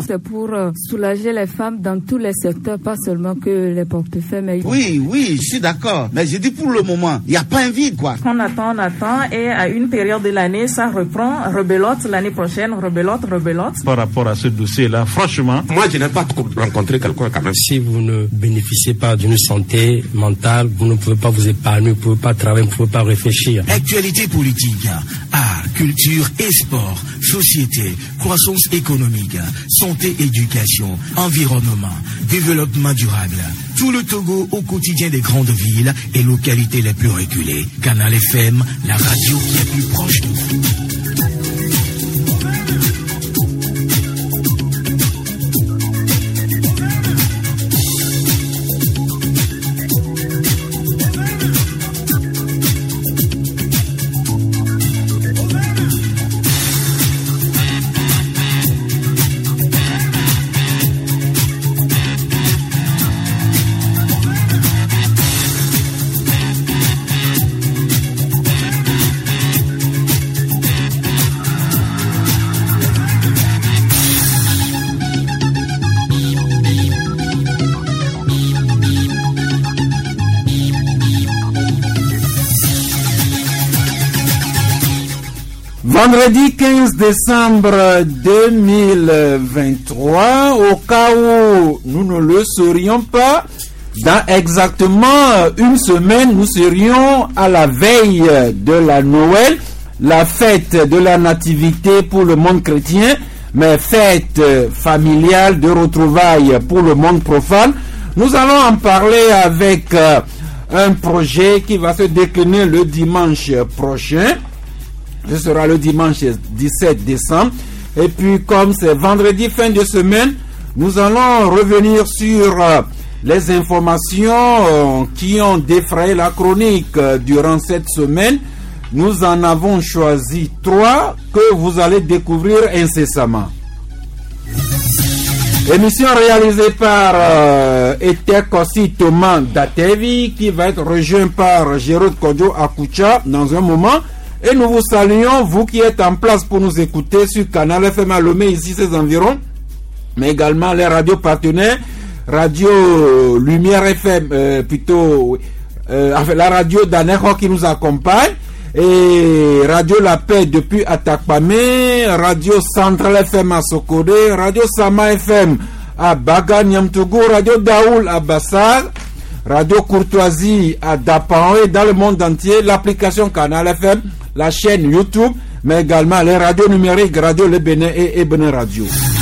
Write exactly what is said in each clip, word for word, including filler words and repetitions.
c'est pour euh, soulager les femmes dans tous les secteurs, pas seulement que les portefeuilles. Mais... Oui, oui, je suis d'accord. Mais je dis pour le moment, il n'y a pas un vide, quoi. On attend, on attend, et à une période de l'année, ça reprend, rebelote, l'année prochaine, rebelote, rebelote. Par rapport à ce dossier-là, franchement... Moi, je n'ai pas rencontré quelqu'un quand même. Si vous ne bénéficiez pas d'une santé mentale, vous ne pouvez pas vous épargner, vous ne pouvez pas travailler, vous ne pouvez pas réfléchir. Actualité politique, art, culture et sport, société, croissance économique, santé, éducation, environnement, développement durable. Tout le Togo au quotidien des grandes villes et localités les plus reculées. Canal F M, la radio qui est plus proche de vous. Vendredi quinze décembre deux mille vingt-trois, au cas où nous ne le saurions pas, dans exactement une semaine, nous serions à la veille de la Noël, la fête de la nativité pour le monde chrétien, mais fête familiale de retrouvailles pour le monde profane. Nous allons en parler avec euh, un projet qui va se décliner le dimanche prochain. Ce sera le dimanche dix-sept décembre. Et puis, comme c'est vendredi fin de semaine, nous allons revenir sur euh, les informations euh, qui ont défrayé la chronique euh, durant cette semaine. Nous en avons choisi trois que vous allez découvrir incessamment. Émission réalisée par euh, Etekossi Thomas Datevi, qui va être rejoint par Jérôme Kodjo Akucha dans un moment. Et nous vous saluons, vous qui êtes en place pour nous écouter sur Canal F M à Lomé, ici ses environs, mais également les radios partenaires, Radio Lumière F M, euh, plutôt euh, la radio d'Anejo qui nous accompagne, et Radio La Paix depuis Atakpame, Radio Centrale F M à Sokode, Radio Sama F M à Baga Nyamtougou, Radio Daoul à Bassar, Radio Courtoisie à Dapan et dans le monde entier, l'application Canal F M, la chaîne YouTube, mais également les radios numériques, Radio Le Bénin et Ebene Radio.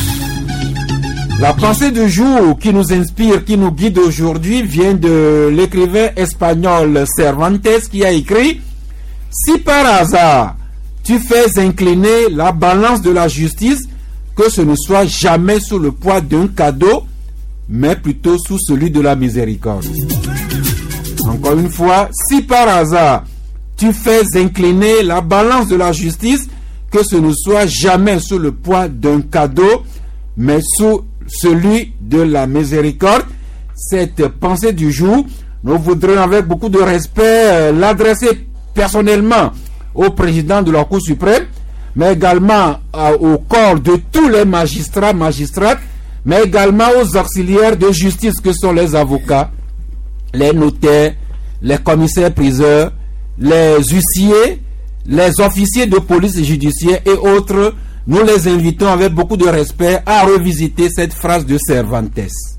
La pensée du jour qui nous inspire, qui nous guide aujourd'hui, vient de l'écrivain espagnol Cervantes qui a écrit « Si par hasard tu fais incliner la balance de la justice, que ce ne soit jamais sous le poids d'un cadeau, mais plutôt sous celui de la miséricorde. » Encore une fois, si par hasard tu fais incliner la balance de la justice, que ce ne soit jamais sous le poids d'un cadeau, mais sous celui de la miséricorde. Cette pensée du jour, nous voudrions avec beaucoup de respect euh, l'adresser personnellement au président de la Cour suprême, mais également euh, au corps de tous les magistrats, magistrates, mais également aux auxiliaires de justice que sont les avocats, les notaires, les commissaires priseurs, les huissiers, les officiers de police judiciaire et autres. Nous les invitons avec beaucoup de respect à revisiter cette phrase de Cervantes.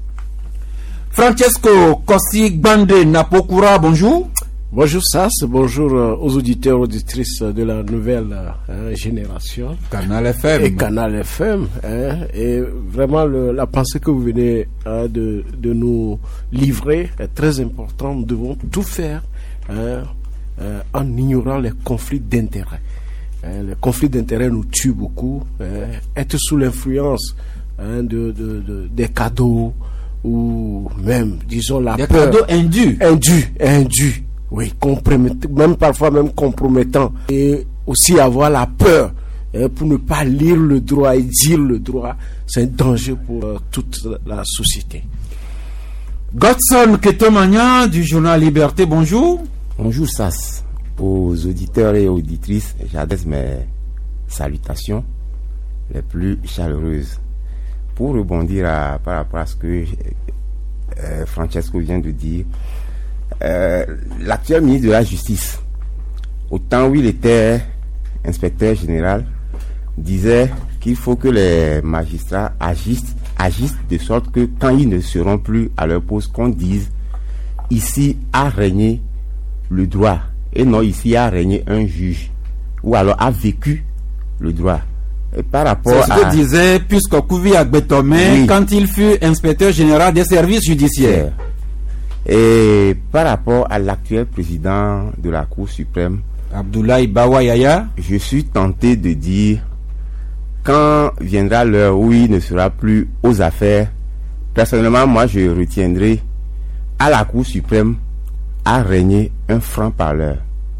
Francesco Kossi Bande Napokura, bonjour. Bonjour Sass, bonjour aux auditeurs, auditrices de la nouvelle hein, génération. Canal F M. Et Canal F M. Hein, et vraiment, le, la pensée que vous venez hein, de, de nous livrer est très importante. Nous devons tout faire hein, euh, en ignorant les conflits d'intérêts. Hein, les conflits d'intérêts nous tuent beaucoup. Hein, être sous l'influence hein, de, de, de, des cadeaux ou même, disons, la des peur. Des cadeaux indus. Indus, indus. Oui, compromettant, même parfois même compromettant. Et aussi avoir la peur hein, pour ne pas lire le droit et dire le droit, c'est un danger pour euh, toute la société. Godson Ketomagnan du journal Liberté, bonjour. Bonjour Sass. Aux auditeurs et auditrices, j'adresse mes salutations les plus chaleureuses. pour rebondir à, par rapport à ce que euh, Francesco vient de dire, euh, l'actuel ministre de la Justice, au temps où il était inspecteur général, disait qu'il faut que les magistrats agissent, agissent de sorte que quand ils ne seront plus à leur poste, qu'on dise ici a régné le droit et non ici a régné un juge, ou alors a vécu le droit. Et par rapport c'est ce que à... disait Puisque Kouvi Agbetome oui. quand il fut inspecteur général des services judiciaires. Et par rapport à l'actuel président de la Cour suprême, Abdoulaye Bawayaya, je suis tenté de dire, quand viendra l'heure où il ne sera plus aux affaires, personnellement, moi, je retiendrai à la Cour suprême à régner un franc-parleur.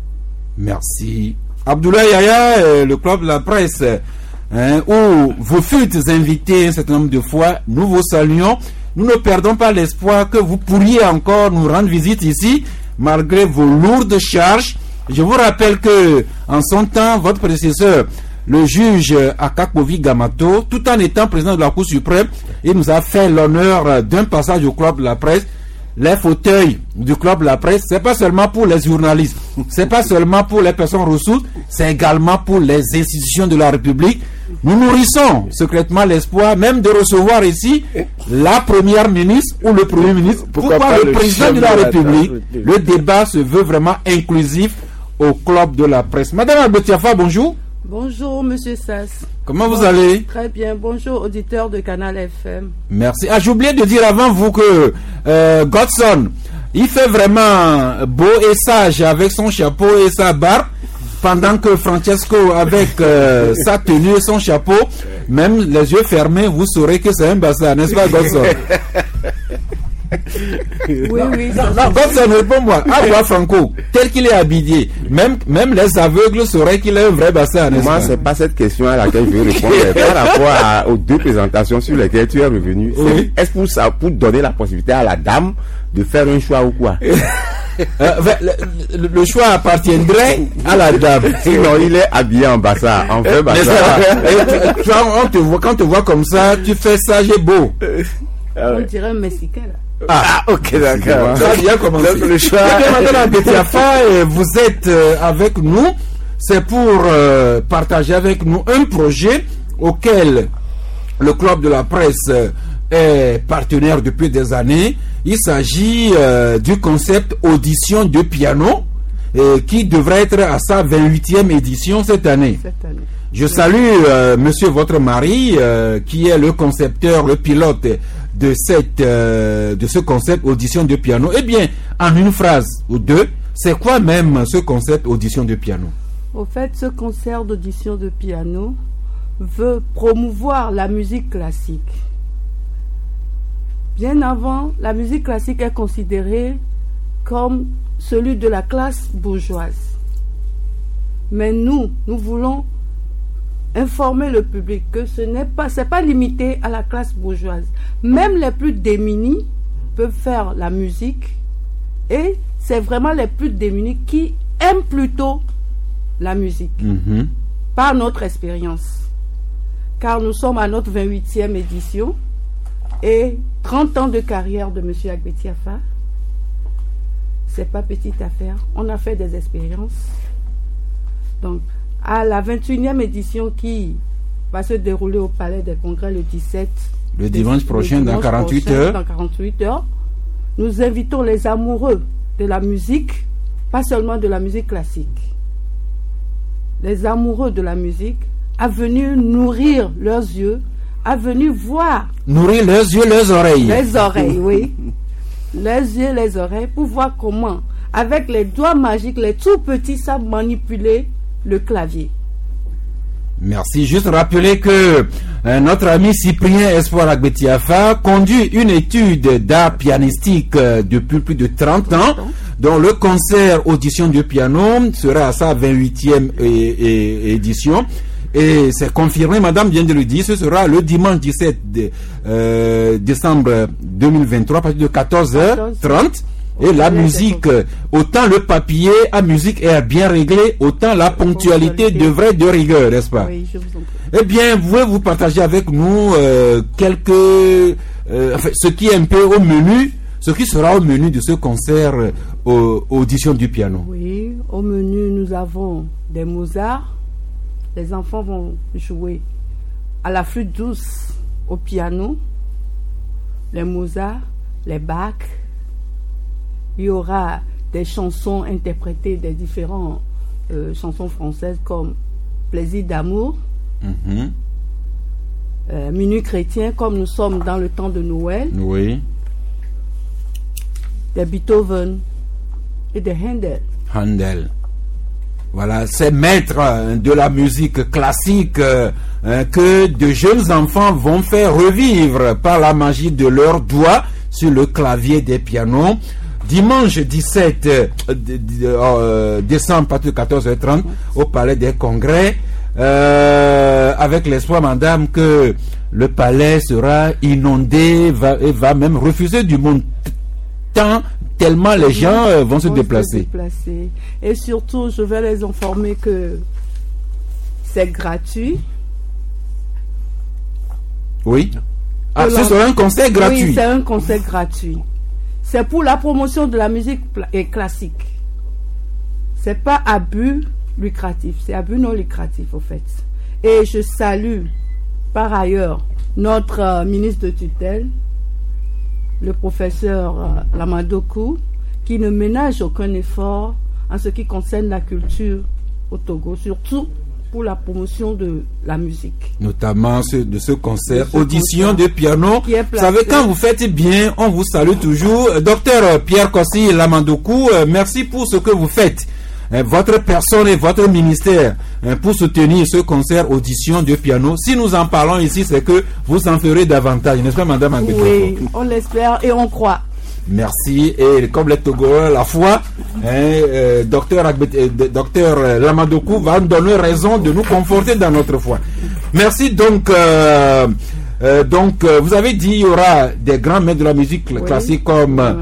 Merci. Abdoulaye Yaya, euh, le club de la presse, hein, où vous fûtes invité un certain nombre de fois, nous vous saluons. Nous ne perdons pas l'espoir que vous pourriez encore nous rendre visite ici, malgré vos lourdes charges. Je vous rappelle que, en son temps, votre prédécesseur, le juge Akakovi Gamato, tout en étant président de la Cour suprême, il nous a fait l'honneur d'un passage au club de la presse. Les fauteuils du club de la presse, c'est pas seulement pour les journalistes, c'est pas seulement pour les personnes ressources, c'est également pour les institutions de la République. Nous nourrissons secrètement l'espoir même de recevoir ici la première ministre ou le premier ministre. Pourquoi, Pourquoi le, le président de la République? Le débat se veut vraiment inclusif au club de la presse. Madame Agbetiafa, bonjour. Bonjour, monsieur Sass. Comment bon, vous allez? Très bien. Bonjour, auditeurs de Canal F M. Merci. Ah, j'ai oublié de dire avant vous que euh, Godson, il fait vraiment beau et sage avec son chapeau et sa barbe, pendant que Francesco, avec euh, sa tenue et son chapeau, même les yeux fermés, vous saurez que c'est un bassin, n'est-ce pas, Godson? Oui, oui. Non, non, Godson, réponds-moi. À moi, Franco, tel qu'il est habillé, même, même les aveugles sauraient qu'il est un vrai bassin, n'est-ce Moi, pas? c'est pas cette question à laquelle je veux répondre. Par rapport à, aux deux présentations sur lesquelles tu es revenu, oui. Est-ce pour ça, pour donner la possibilité à la dame de faire un choix ou quoi? Euh, le, le, le choix appartiendrait à la dame. Sinon, il est habillé en bassin, en vrai bassin. tu, tu, on te voit, quand on te voit comme ça, tu fais sage et beau. On dirait un Mexicain là. Ah, ok, d'accord. Ça a bien commencé. Donc, le choix. Et bien, madame Agbetiafa, vous êtes euh, avec nous. C'est pour euh, partager avec nous un projet auquel le club de la presse euh, est partenaire depuis des années. Il s'agit euh, du concept audition de piano euh, qui devrait être à sa vingt-huitième édition cette année. Cette année. Je salue euh, monsieur votre mari euh, qui est le concepteur, le pilote de cette euh, de ce concept audition de piano. Eh bien, en une phrase ou deux, c'est quoi même ce concept audition de piano? Au fait, ce concert d'audition de piano veut promouvoir la musique classique. Bien avant, la musique classique est considérée comme celui de la classe bourgeoise. Mais nous, nous voulons informer le public que ce n'est pas, c'est pas limité à la classe bourgeoise. Même les plus démunis peuvent faire la musique et c'est vraiment les plus démunis qui aiment plutôt la musique. Mm-hmm. Par notre expérience. Car nous sommes à notre vingt-huitième édition et trente ans de carrière de M. Agbetiafa. C'est pas petite affaire. On a fait des expériences. Donc, à la vingt-et-unième édition qui va se dérouler au Palais des Congrès le dix-sept. Le dimanche prochain, dans quarante-huit heures. Dans quarante-huit heures. Nous invitons les amoureux de la musique, pas seulement de la musique classique. Les amoureux de la musique à venir nourrir leurs yeux, à venir voir. Nourrir leurs yeux, leurs oreilles. Les oreilles, oui. Les yeux, les oreilles, pour voir comment, avec les doigts magiques, les tout petits savent manipuler le clavier. Merci. Juste rappeler que euh, notre ami Cyprien Espoir Agbetiafa conduit une étude d'art pianistique euh, depuis plus de trente ans, dont le concert audition de piano sera à sa vingt-huitième é- é- édition. Et c'est confirmé, madame vient de le dire, ce sera le dimanche dix-sept de, euh, décembre deux mille vingt-trois à partir de quatorze heures trente. Et la musique, autant le papier à musique est bien réglé, autant la ponctualité devrait être de rigueur, n'est-ce pas? Oui, je vous en prie. Eh bien, vous pouvez vous partager avec nous euh, quelques, euh, enfin, ce qui est un peu au menu, ce qui sera au menu de ce concert euh, audition du piano. Oui, au menu, nous avons des Mozart. Les enfants vont jouer à la flûte douce, au piano, les Mozart, les Bach. Il y aura des chansons interprétées des différentes euh, chansons françaises comme Plaisir d'amour, Mm-hmm. euh, Minuit chrétien, comme nous sommes dans le temps de Noël, Oui, de Beethoven et de Handel. Handel. Voilà, ces maîtres hein, de la musique classique euh, hein, que de jeunes enfants vont faire revivre par la magie de leurs doigts sur le clavier des pianos. Dimanche dix-sept euh, d- d- euh, décembre, à partir de quatorze heures trente, au Palais des Congrès, euh, avec l'espoir, madame, que le palais sera inondé va, et va même refuser du monde tant, tellement les gens euh, vont se déplacer. déplacer. Et surtout, je vais les informer que c'est gratuit. Oui. Ah, Que ce l'on- sera un concert gratuit. Oui, c'est un concert gratuit. C'est pour la promotion de la musique pla- et classique. C'est pas à but lucratif, c'est à but non lucratif au fait. Et je salue par ailleurs notre euh, ministre de tutelle, le professeur euh, Lamadokou, qui ne ménage aucun effort en ce qui concerne la culture au Togo, surtout pour la promotion de la musique. Notamment ce, de ce concert, De ce audition concert de piano. qui est Vous placé. savez, quand vous faites bien, on vous salue toujours. Euh, Docteur euh, Pierre Kossi Lamandokou, euh, merci pour ce que vous faites. Euh, votre personne et votre ministère euh, pour soutenir ce concert audition de piano. Si nous en parlons ici, c'est que vous en ferez davantage, n'est-ce pas, madame Angbetoko? Oui, on l'espère et on croit. Merci. Et comme les Togolais, la foi, hein, euh, docteur, Agbet- euh, d- docteur euh, Lamadokou va nous donner raison de nous conforter dans notre foi. Merci. Donc, euh, euh, donc euh, vous avez dit il y aura des grands maîtres de la musique cl- Oui. classique comme euh,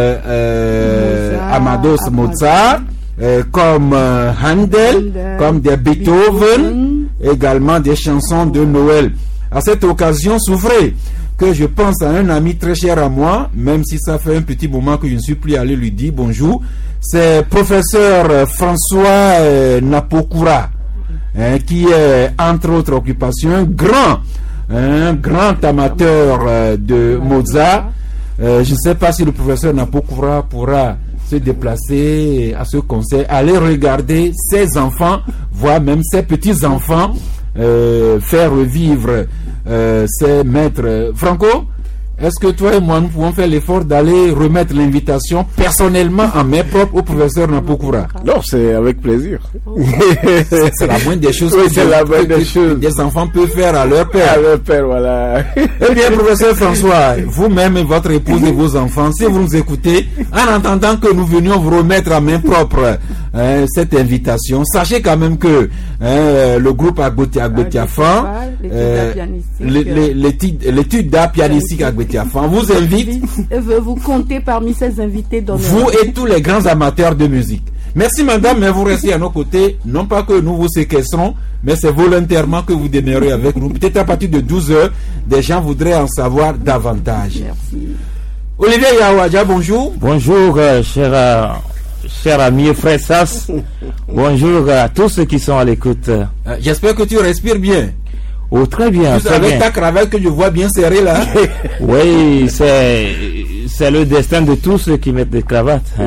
euh, Mozart, Amadeus Amadeus. Mozart, euh, comme euh, Handel, Handel, comme des Beethoven, Beethoven. également des chansons de Noël. À cette occasion, s'ouvrait que je pense à un ami très cher à moi, même si ça fait un petit moment que je ne suis plus allé lui dire bonjour. C'est professeur euh, François euh, Napokura, hein, qui est, entre autres occupations, un grand, un grand amateur euh, de Mozart. Euh, je ne sais pas si le professeur Napokura pourra se déplacer à ce concert, aller regarder ses enfants, voire même ses petits-enfants, euh, faire revivre euh, ses maîtres. Franco, est-ce que toi et moi nous pouvons faire l'effort d'aller remettre l'invitation personnellement en main propre au professeur Napokura? Non, c'est avec plaisir. C'est c'est la moindre des choses Oui, que c'est des- la moindre que- des que choses. des enfants peuvent faire à leur père. À leur père, voilà. Eh bien, professeur François, vous-même et votre épouse et vos enfants, si vous nous écoutez, en entendant que nous venions vous remettre à main propre hein, cette invitation, sachez quand même que hein, le groupe Agbetia Agbetiafan, L'étude euh, d'art pianistique, l'é- l'é- l'étude l'étude d'art pianistique Agbetiafan vous invite, et veut vous compter parmi ces invités d'honneur. vous et tous les grands amateurs de musique. Merci madame, mais vous restez à nos côtés, non pas que nous vous séquestrons, mais c'est volontairement que vous demeurez avec nous. Peut-être à partir de douze heures, des gens voudraient en savoir davantage. Merci. Olivier Yawadja, bonjour. Bonjour, euh, cher, euh, cher ami et frère Sass. Bonjour à tous ceux qui sont à l'écoute. Euh, J'espère que tu respires bien. Oh, très bien, Tu très avec bien. ta cravate que je vois bien serrée là. Oui, c'est, c'est le destin de tous ceux qui mettent des cravates. hein.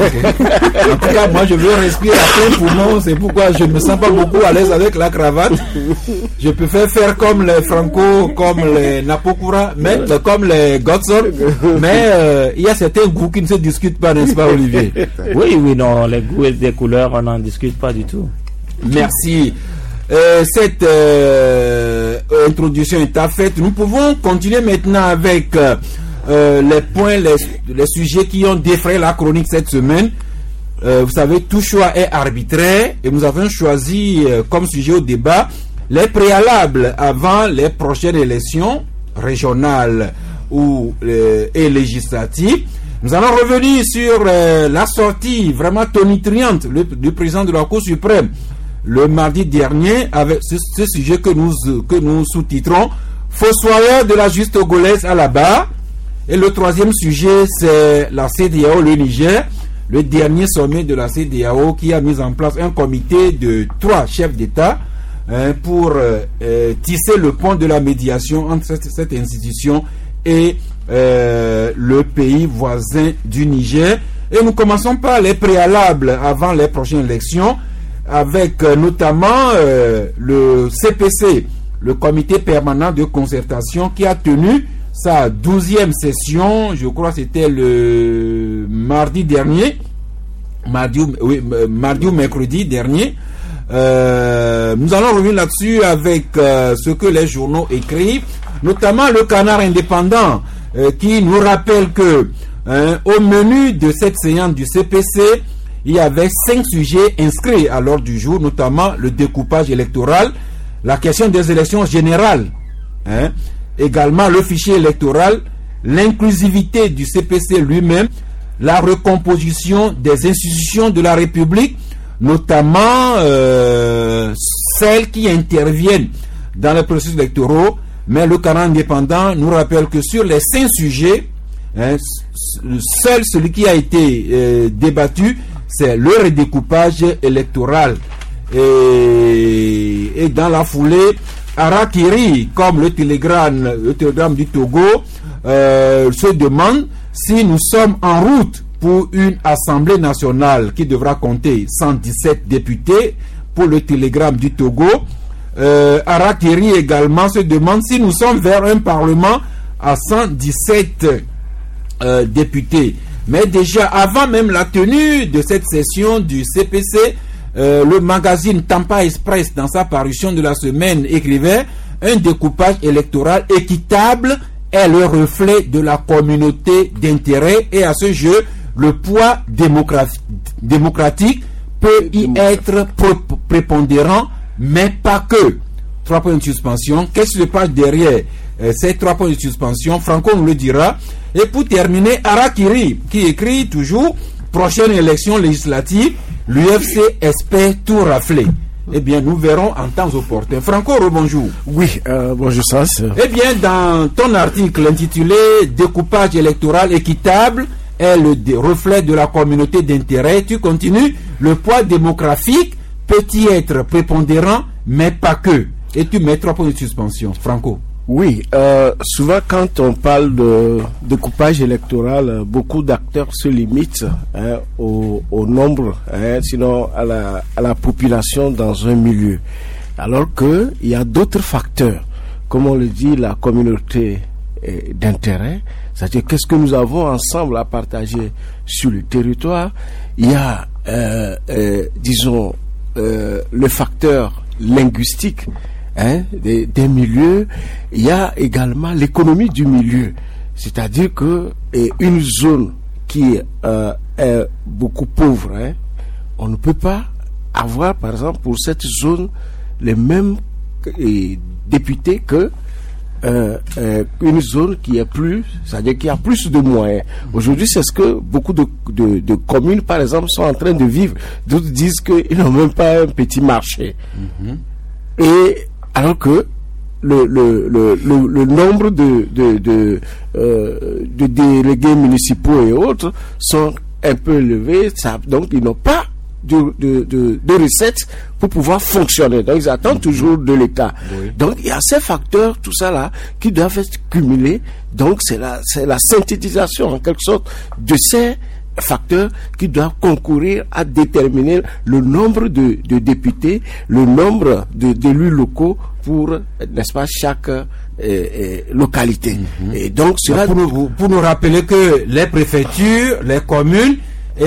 En tout cas, moi je veux respirer à plein poumon. C'est pourquoi je ne me sens pas beaucoup à l'aise avec la cravate. Je peux faire faire comme les Franco, comme les Napokura, mais euh, comme les Godson. Mais euh, il y a certains goûts qui ne se discutent pas, n'est-ce pas, Olivier? Oui, oui, non, les goûts et les couleurs, on n'en discute pas du tout. Merci. Euh, cette euh, introduction est à faite. Nous pouvons continuer maintenant avec euh, euh, les points, les, les sujets qui ont défrayé la chronique cette semaine. Euh, vous savez, tout choix est arbitraire et nous avons choisi euh, comme sujet au débat les préalables avant les prochaines élections régionales ou euh, et législatives. Nous allons revenir sur euh, la sortie vraiment tonitruante le, du président de la Cour suprême le mardi dernier avec ce, ce sujet que nous, que nous sous-titrons « Fossoyeur de la justice togolaise à la barre ». Et le troisième sujet, c'est la C D A O, le Niger, le dernier sommet de la C D A O qui a mis en place un comité de trois chefs d'État hein, pour euh, euh, tisser le pont de la médiation entre cette, cette institution et euh, le pays voisin du Niger. Et nous commençons par les préalables avant les prochaines élections avec euh, notamment euh, le C P C, le comité permanent de concertation qui a tenu sa douzième session, je crois que c'était le mardi dernier, mardi, oui, mardi ou mercredi dernier. Euh, nous allons revenir là-dessus avec euh, ce que les journaux écrivent, notamment le Canard indépendant euh, qui nous rappelle que hein, au menu de cette séance du C P C, il y avait cinq sujets inscrits à l'ordre du jour, notamment le découpage électoral, la question des élections générales, hein, également le fichier électoral, l'inclusivité du C P C lui-même, la recomposition des institutions de la République, notamment euh, celles qui interviennent dans les processus électoraux. Mais le Canard indépendant nous rappelle que sur les cinq sujets, hein, seul celui qui a été euh, débattu, c'est le redécoupage électoral. Et, et dans la foulée, Harakiri, comme le télégramme, le télégramme du Togo, euh, se demande si nous sommes en route pour une assemblée nationale qui devra compter cent dix-sept députés. Pour le télégramme du Togo, euh, Harakiri également se demande si nous sommes vers un parlement à cent dix-sept euh, députés. Mais déjà, avant même la tenue de cette session du C P C, euh, le magazine Tampa Express, dans sa parution de la semaine, écrivait « Un découpage électoral équitable est le reflet de la communauté d'intérêt et à ce jeu, le poids démocratique peut y être prépondérant, mais pas que. » Trois points de suspension. Qu'est-ce qui se passe derrière euh, ces trois points de suspension? Franco nous le dira. Et pour terminer, Harakiri, qui écrit toujours « Prochaine élection législative, l'U F C espère tout rafler ». Eh bien, nous verrons en temps opportun. Franco, rebonjour. Oui, euh, bonjour Sas. Eh bien, dans ton article intitulé « Découpage électoral équitable est le reflet de la communauté d'intérêt », tu continues « Le poids démographique peut y être prépondérant, mais pas que ». Et tu mets trois points de suspension. Franco. Oui, euh, souvent quand on parle de découpage électoral, beaucoup d'acteurs se limitent hein, au, au nombre, hein, sinon à la, à la population dans un milieu. Alors que il y a d'autres facteurs, comme on le dit, la communauté eh, d'intérêt, c'est-à-dire qu'est-ce que nous avons ensemble à partager sur le territoire. Il y a, euh, euh, disons, euh, le facteur linguistique. Hein, des, des milieux. Il y a également l'économie du milieu, c'est-à-dire que et une zone qui euh, est beaucoup pauvre, hein, on ne peut pas avoir par exemple pour cette zone les mêmes et, députés que euh, euh, une zone qui est plus, c'est-à-dire qui a plus de moyens. Aujourd'hui, c'est ce que beaucoup de, de, de communes par exemple sont en train de vivre. D'autres disent qu'ils n'ont même pas un petit marché. Mm-hmm. Et alors que le, le, le, le, le nombre de, de, de, euh, de délégués municipaux et autres sont un peu élevés, ça, donc ils n'ont pas de, de, de, de recettes pour pouvoir fonctionner. Donc ils attendent toujours de l'État. Oui. Donc il y a ces facteurs, tout ça là, qui doivent être cumulés. Donc c'est la, c'est la synthétisation en quelque sorte de ces facteurs qui doivent concourir à déterminer le nombre de, de députés, le nombre de, d'élus locaux pour, n'est-ce pas, chaque euh, euh, localité. Mm-hmm. Et donc, cela pour nous, pour nous rappeler que les préfectures, les communes, et,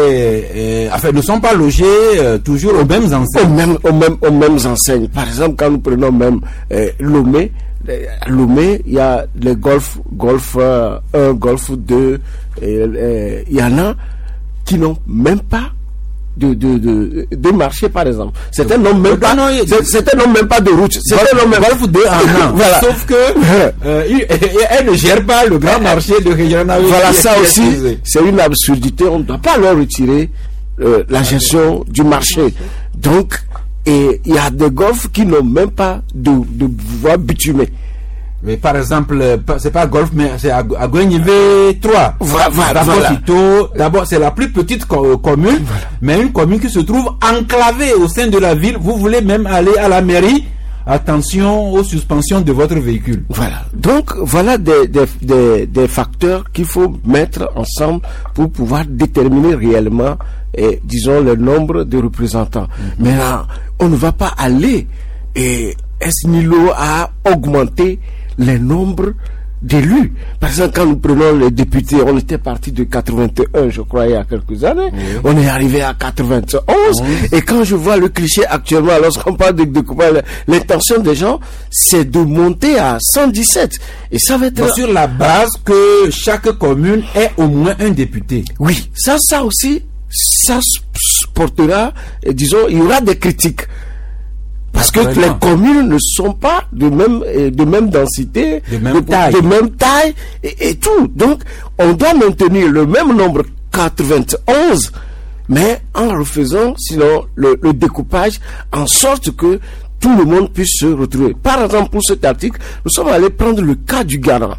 et enfin, ne sont pas logés euh, toujours aux mêmes enseignes. Aux mêmes, aux mêmes, aux mêmes enseignes. Par exemple, quand nous prenons même euh, Lomé, à Lomé, il y a les golf, golf euh, un, golf deux, et il y en a qui n'ont même pas de, de, de, de marché, par exemple. Certains n'ont même pas, non, certains n'ont même pas de route. Certains n'ont même pas de voilà. Sauf que, euh, elle ne gère pas le grand marché de Régional. Voilà, ça aussi, c'est une absurdité. On ne doit pas leur retirer euh, la gestion du marché. Donc, et il y a des golfs qui n'ont même pas de, de voie bitumée. Mais par exemple, c'est pas golf, mais c'est à, à Gouenivé trois. Voilà, voilà, d'abord, voilà. D'abord, c'est la plus petite co commune, voilà. Mais une commune qui se trouve enclavée au sein de la ville. Vous voulez même aller à la mairie. Attention aux suspensions de votre véhicule. Voilà. Donc, voilà des, des, des, des facteurs qu'il faut mettre ensemble pour pouvoir déterminer réellement, et, disons, le nombre de représentants. Mm-hmm. Maintenant, on ne va pas aller et S N I L O à augmenter les nombres d'élus. Par exemple, quand nous prenons les députés, on était parti de quatre-vingt-un, je crois, il y a quelques années. Oui. On est arrivé à quatre-vingt-onze. Oui. Et quand je vois le cliché actuellement, lorsqu'on parle de découpage, l'intention des gens, c'est de monter à cent dix-sept. Et ça va être... Donc, sur la base que chaque commune ait au moins un député. Oui, ça, ça aussi, ça portera, disons, il y aura des critiques. Parce que les communes ne sont pas de même, de même densité, de même de, taille, de même taille et, et tout. Donc, on doit maintenir le même nombre quatre-vingt-onze, mais en refaisant, sinon, le, le découpage, en sorte que tout le monde puisse se retrouver. Par exemple, pour cet article, nous sommes allés prendre le cas du Ghana.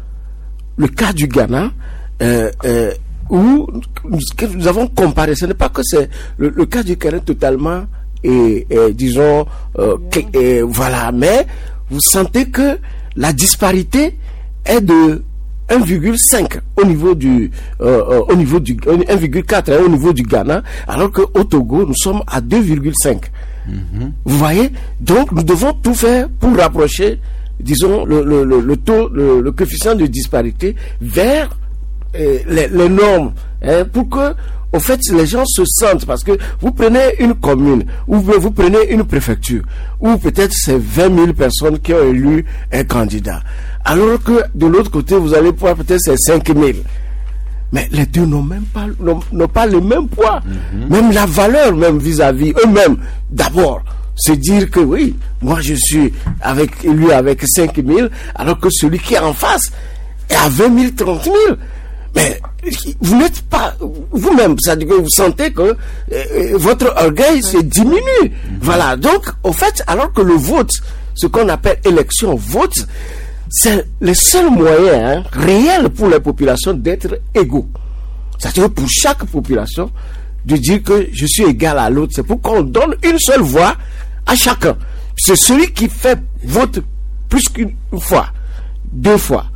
Le cas du Ghana, euh, euh, où nous avons comparé. Ce n'est pas que c'est le, le cas du Ghana totalement... Et, et disons euh, que, et voilà, mais vous sentez que la disparité est de un virgule cinq au niveau du euh, au niveau du un virgule quatre hein, au niveau du Ghana, alors que au Togo nous sommes à deux virgule cinq. Mm-hmm. Vous voyez, donc nous devons tout faire pour rapprocher, disons, le, le, le, le taux, le, le coefficient de disparité vers euh, les, les normes, hein, pour que au fait, les gens se sentent, parce que vous prenez une commune, ou vous prenez une préfecture, ou peut-être c'est vingt mille personnes qui ont élu un candidat. Alors que de l'autre côté, vous allez voir peut-être c'est cinq mille. Mais les deux n'ont même pas, n'ont pas le même poids. Mm-hmm. Même la valeur, même vis-à-vis eux-mêmes. D'abord, se dire que oui, moi je suis avec, élu avec cinq mille, alors que celui qui est en face est à vingt mille, trente mille. Mais vous n'êtes pas vous-même, c'est-à-dire que vous sentez que euh, votre orgueil se diminue. Mmh. Voilà. Donc, au fait, alors que le vote, ce qu'on appelle élection, vote, c'est le seul moyen hein, réel pour les populations d'être égaux. C'est-à-dire que pour chaque population, de dire que je suis égal à l'autre. C'est pour qu'on donne une seule voix à chacun. C'est celui qui fait vote plus qu'une fois, deux fois.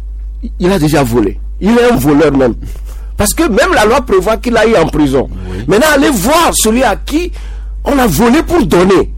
Il a déjà volé. Il est un voleur même. Parce que même la loi prévoit qu'il aille en prison. Oui. Maintenant, allez voir celui à qui on a volé pour donner.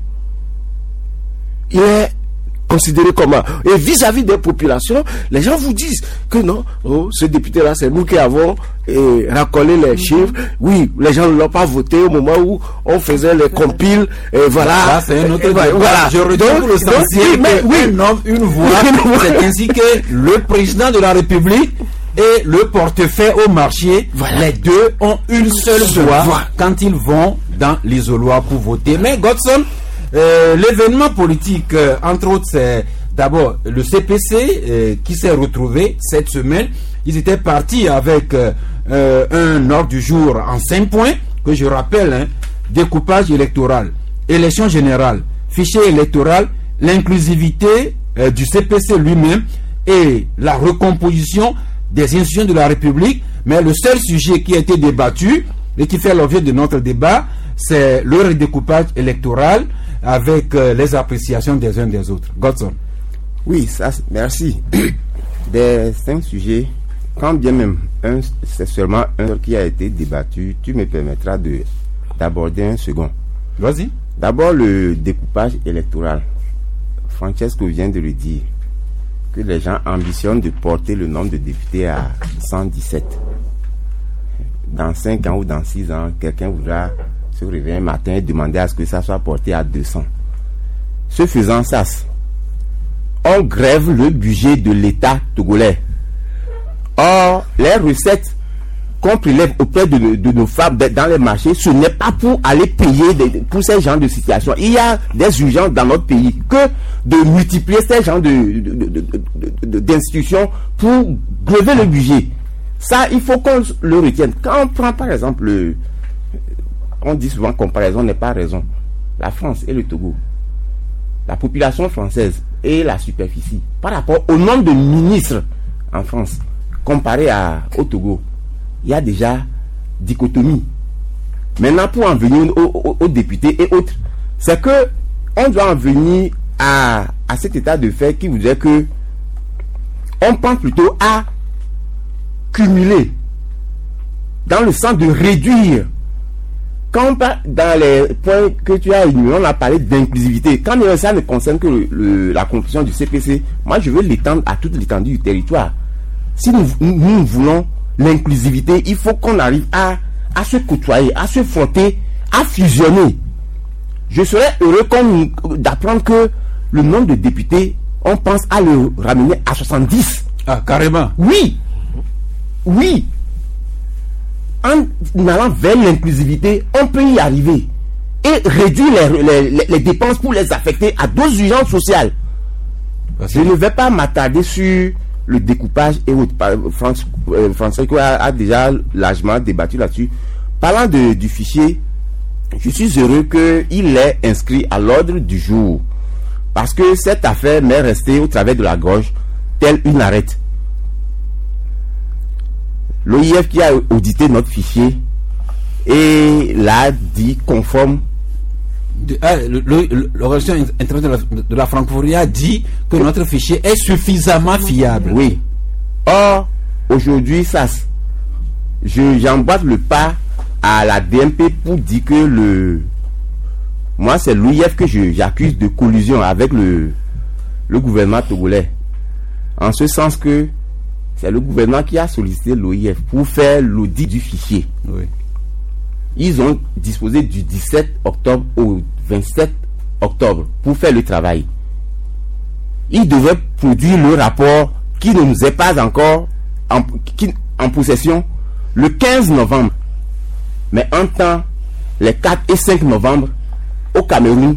Il est considéré comment? Et vis-à-vis des populations, les gens vous disent que non, oh, ce député-là, c'est nous qui avons eh, racolé les chiffres. Oui, les gens ne l'ont pas voté au moment où on faisait les compiles. Et voilà. Là, c'est un autre et, voilà. voilà. Je retourne pour le essentiel. Oui, oui. Un homme, une voix. C'est ainsi que le président de la République et le portefeuille au marché, voilà. Les deux ont une seule voix voilà. Quand ils vont dans l'isoloir pour voter. Mais Godson, euh, l'événement politique, euh, entre autres, c'est d'abord le C P C euh, qui s'est retrouvé cette semaine. Ils étaient partis avec euh, euh, un ordre du jour en cinq points, que je rappelle, hein, découpage électoral, élection générale, fichier électoral, l'inclusivité euh, du C P C lui-même et la recomposition des institutions de la République. Mais le seul sujet qui a été débattu et qui fait l'objet de notre débat, c'est le redécoupage électoral avec euh, les appréciations des uns des autres. Godson. Oui, ça, merci. Des cinq sujets, quand bien même un, c'est seulement un qui a été débattu, tu me permettras de d'aborder un second. Vas-y. D'abord, le découpage électoral. Francesco vient de le dire, que les gens ambitionnent de porter le nombre de députés à cent dix-sept. Dans cinq ans ou dans six ans, quelqu'un voudra se réveiller un matin et demander à ce que ça soit porté à deux cents. Ce faisant, ça, on grève le budget de l'État togolais. Or, les recettes qu'on prélève auprès de, de, de nos femmes dans les marchés, ce n'est pas pour aller payer des, pour ces genres de situations. Il y a des urgences dans notre pays que de multiplier ces genres de, de, de, de, de, d'institutions pour grever le budget. Ça, il faut qu'on le retienne. Quand on prend par exemple, le, on dit souvent comparaison n'est pas raison. La France et le Togo, la population française et la superficie, par rapport au nombre de ministres en France, comparé à, au Togo, il y a déjà dichotomie. Maintenant, pour en venir aux, aux, aux députés et autres, c'est que on doit en venir à, à cet état de fait qui voudrait que on pense plutôt à cumuler dans le sens de réduire. Quand on parle dans les points que tu as énumérés, on a parlé d'inclusivité. Quand ça ne concerne que le, le, la conclusion du C P C, moi je veux l'étendre à toute l'étendue du territoire. Si nous, nous, nous voulons l'inclusivité, il faut qu'on arrive à, à se côtoyer, à se frotter, à fusionner. Je serais heureux comme d'apprendre que le nombre de députés, on pense à le ramener à soixante-dix. Ah, carrément. Oui. Oui. En allant vers l'inclusivité, on peut y arriver et réduire les, les, les dépenses pour les affecter à d'autres urgences sociales. Je ne vais pas m'attarder sur le découpage et autres. France, euh, François a, a déjà largement débattu là-dessus. Parlant de, du fichier, je suis heureux qu'il est inscrit à l'ordre du jour. Parce que cette affaire m'est restée au travers de la gorge, telle une arête. L'O I F qui a audité notre fichier et l'a dit conforme. L'Organisation internationale de la francophonie a dit que notre fichier est suffisamment fiable. Oui. Or, aujourd'hui, ça, je, j'emboîte le pas à la D M P pour dire que le. Moi, c'est l'O I F que je, j'accuse de collusion avec le, le gouvernement togolais. En ce sens que c'est le gouvernement qui a sollicité l'O I F pour faire l'audit du fichier. Oui. Ils ont disposé du dix-sept octobre au vingt-sept octobre pour faire le travail. Ils devaient produire le rapport qui ne nous est pas encore en, qui, en possession le quinze novembre. Mais en temps, les quatre et cinq novembre, au Cameroun,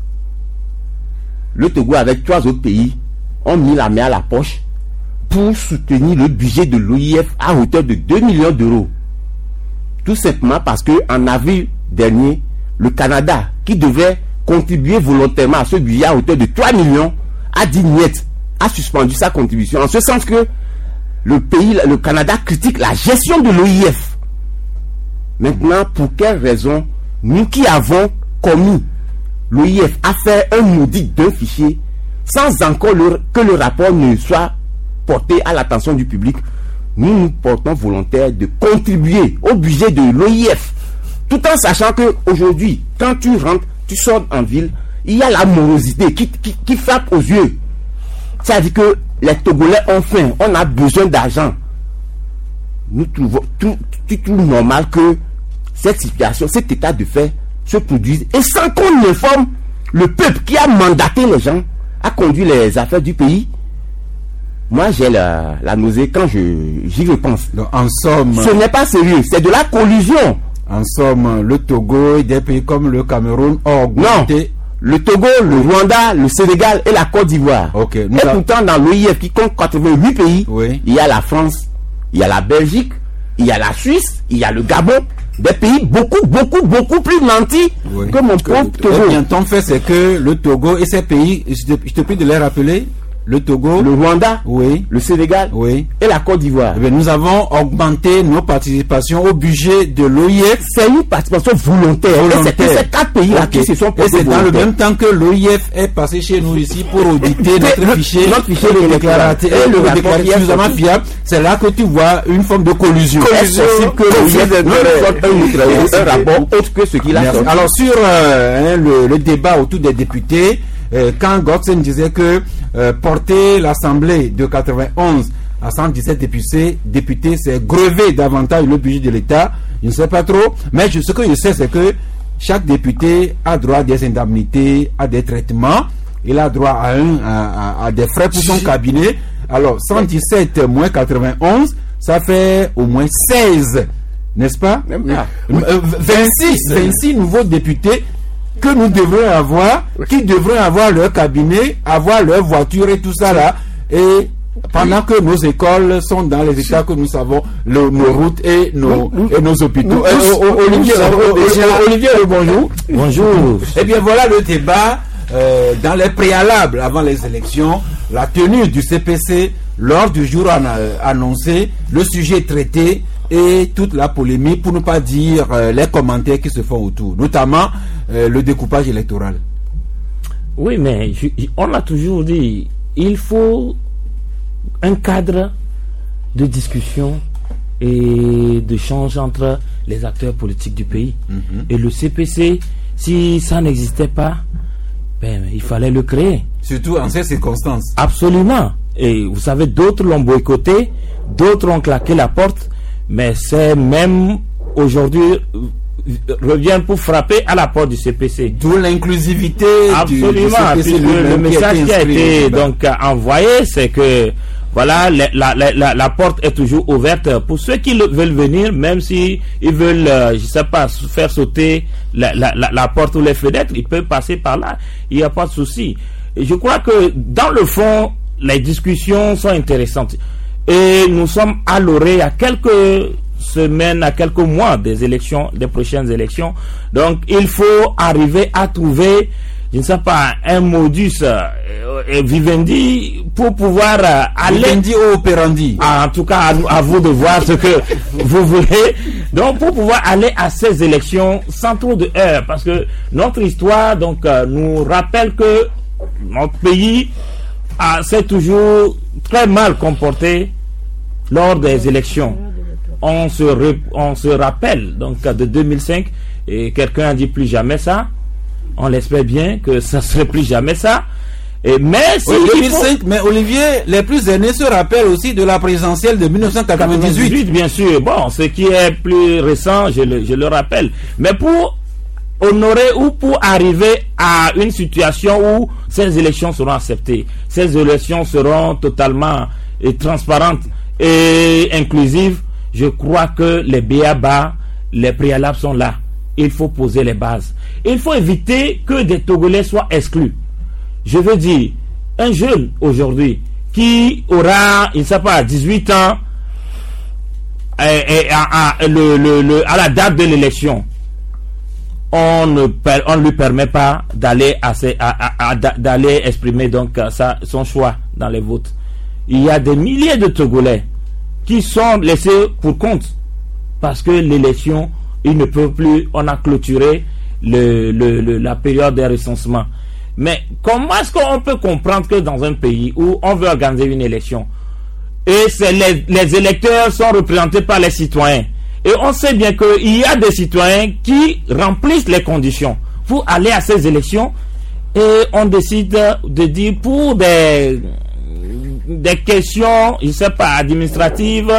le Togo avec trois autres pays ont mis la main à la poche pour soutenir le budget de l'O I F à hauteur de deux millions d'euros. Tout simplement parce que en avril dernier, le Canada, qui devait contribuer volontairement à ce budget à hauteur de trois millions, a dit niet, a suspendu sa contribution. En ce sens que le pays, le Canada critique la gestion de l'O I F. Maintenant, pour quelle raison nous qui avons commis l'O I F à faire un audit d'un fichier sans encore le, que le rapport ne soit porté à l'attention du public, nous nous portons volontaires de contribuer au budget de l'O I F, tout en sachant que aujourd'hui, quand tu rentres, tu sors en ville, il y a la morosité qui, qui, qui frappe aux yeux. C'est-à-dire que les Togolais ont faim, on a besoin d'argent. Nous trouvons tout, tout, tout normal que cette situation, cet état de fait se produise et sans qu'on informe le peuple qui a mandaté les gens à conduire les affaires du pays. Moi, j'ai la, la nausée quand je, j'y repense. Donc, en somme, ce n'est pas sérieux, c'est de la collusion. En somme, le Togo et des pays comme le Cameroun ont augmenté. Non, le Togo, le Rwanda, le Sénégal et la Côte d'Ivoire. Okay, et a... pourtant, dans l'O I F qui compte quatre-vingt-huit pays, oui. Il y a la France, il y a la Belgique, il y a la Suisse, il y a le Gabon. Des pays beaucoup, beaucoup, beaucoup plus nantis oui. que mon pauvre Togo. Eh bien, ton fait, c'est que le Togo et ces pays, je te, je te prie de les rappeler, le Togo, le Rwanda, oui, le Sénégal, oui, et la Côte d'Ivoire. Eh bien, nous avons augmenté nos participations au budget de l'O I F. C'est une participation volontaire. volontaire. Et c'est ces quatre pays-là okay. qui se sont portés. Et c'est dans le même temps que l'O I F est passé chez nous ici pour auditer notre le, fichier, notre fichier de déclaration et le déclaration suffisamment fiable. C'est là que tu vois une forme de collusion. Est-ce possible que l'O I F sorte un rapport autre que ce qu'il a sorti? Alors sur euh, hein, le, le débat autour des députés, euh, quand Godson disait que euh, porter l'Assemblée de quatre-vingt-onze à cent dix-sept députés, députés c'est grever davantage le budget de l'État, je ne sais pas trop, mais je, ce que je sais c'est que chaque député a droit à des indemnités, à des traitements, il a droit à, un, à, à, à des frais pour son cabinet, Alors, cent dix-sept moins quatre-vingt-onze, ça fait au moins seize, n'est-ce pas? Ah. Euh, vingt-six, vingt-six nouveaux députés que nous devrions avoir, qui devraient avoir leur cabinet, avoir leur voiture et tout ça là, et pendant que nos écoles sont dans les états que nous savons, le, nos routes et nos, nous, et nos hôpitaux. Nous, euh, euh, Olivier, euh, Olivier, bonjour. Bonjour. Eh bien voilà le débat euh, dans les préalables avant les élections, la tenue du C P C, l'ordre du jour en, euh, annoncé, le sujet traité et toute la polémique, pour ne pas dire euh, les commentaires qui se font autour, notamment euh, le découpage électoral. Oui, mais je, on a toujours dit, il faut un cadre de discussion et d'échange entre les acteurs politiques du pays. Mm-hmm. Et le C P C, si ça n'existait pas, ben, il fallait le créer. Surtout en ces circonstances. Absolument. Et vous savez, d'autres l'ont boycotté, d'autres ont claqué la porte, mais c'est même aujourd'hui revient pour frapper à la porte du C P C. D'où l'inclusivité. Absolument. Du, du C P C, le, le message qui a été donc envoyé, c'est que voilà, la, la, la, la porte est toujours ouverte pour ceux qui le, veulent venir, même si ils veulent, euh, je sais pas, faire sauter la, la, la, la porte ou les fenêtres, ils peuvent passer par là. Il n'y a pas de souci. Et je crois que dans le fond, les discussions sont intéressantes. Et nous sommes à l'orée à quelques semaines, à quelques mois des élections, des prochaines élections. Donc, il faut arriver à trouver, je ne sais pas, un modus euh, vivendi pour pouvoir euh, aller... Vivendi ou operandi. Ah, en tout cas, à, à vous de voir ce que vous voulez. Donc, pour pouvoir aller à ces élections sans trop de heurts, parce que notre histoire donc euh, nous rappelle que notre pays ah, s'est toujours très mal comporté lors des élections. On se, re, on se rappelle donc de deux mille cinq, et quelqu'un a dit plus jamais ça. On l'espère bien que ça ne serait plus jamais ça. Et mais si oui, deux mille cinq, faut... mais Olivier, les plus aînés se rappellent aussi de la présidentielle de mille neuf cent quatre-vingt-dix-huit. Bien sûr. Bon, ce qui est plus récent, je le, je le rappelle. Mais pour honorer ou pour arriver à une situation où ces élections seront acceptées, ces élections seront totalement et transparentes et inclusives, je crois que les B A B A, les préalables sont là. Il faut poser les bases. Il faut éviter que des Togolais soient exclus. Je veux dire, un jeune aujourd'hui qui aura, il ne sait pas, dix-huit ans, et, et, à, à, le, le, le, à la date de l'élection, on ne on lui permet pas d'aller à, à, à, d'aller exprimer donc sa, son choix dans les votes. Il y a des milliers de Togolais qui sont laissés pour compte parce que l'élection, ils ne peuvent plus, on a clôturé le, le, le, la période des recensements. Mais comment est-ce qu'on peut comprendre que dans un pays où on veut organiser une élection et c'est les, les électeurs sont représentés par les citoyens, et on sait bien qu'il y a des citoyens qui remplissent les conditions pour aller à ces élections, et on décide de dire pour des des questions, je sais pas, administratives,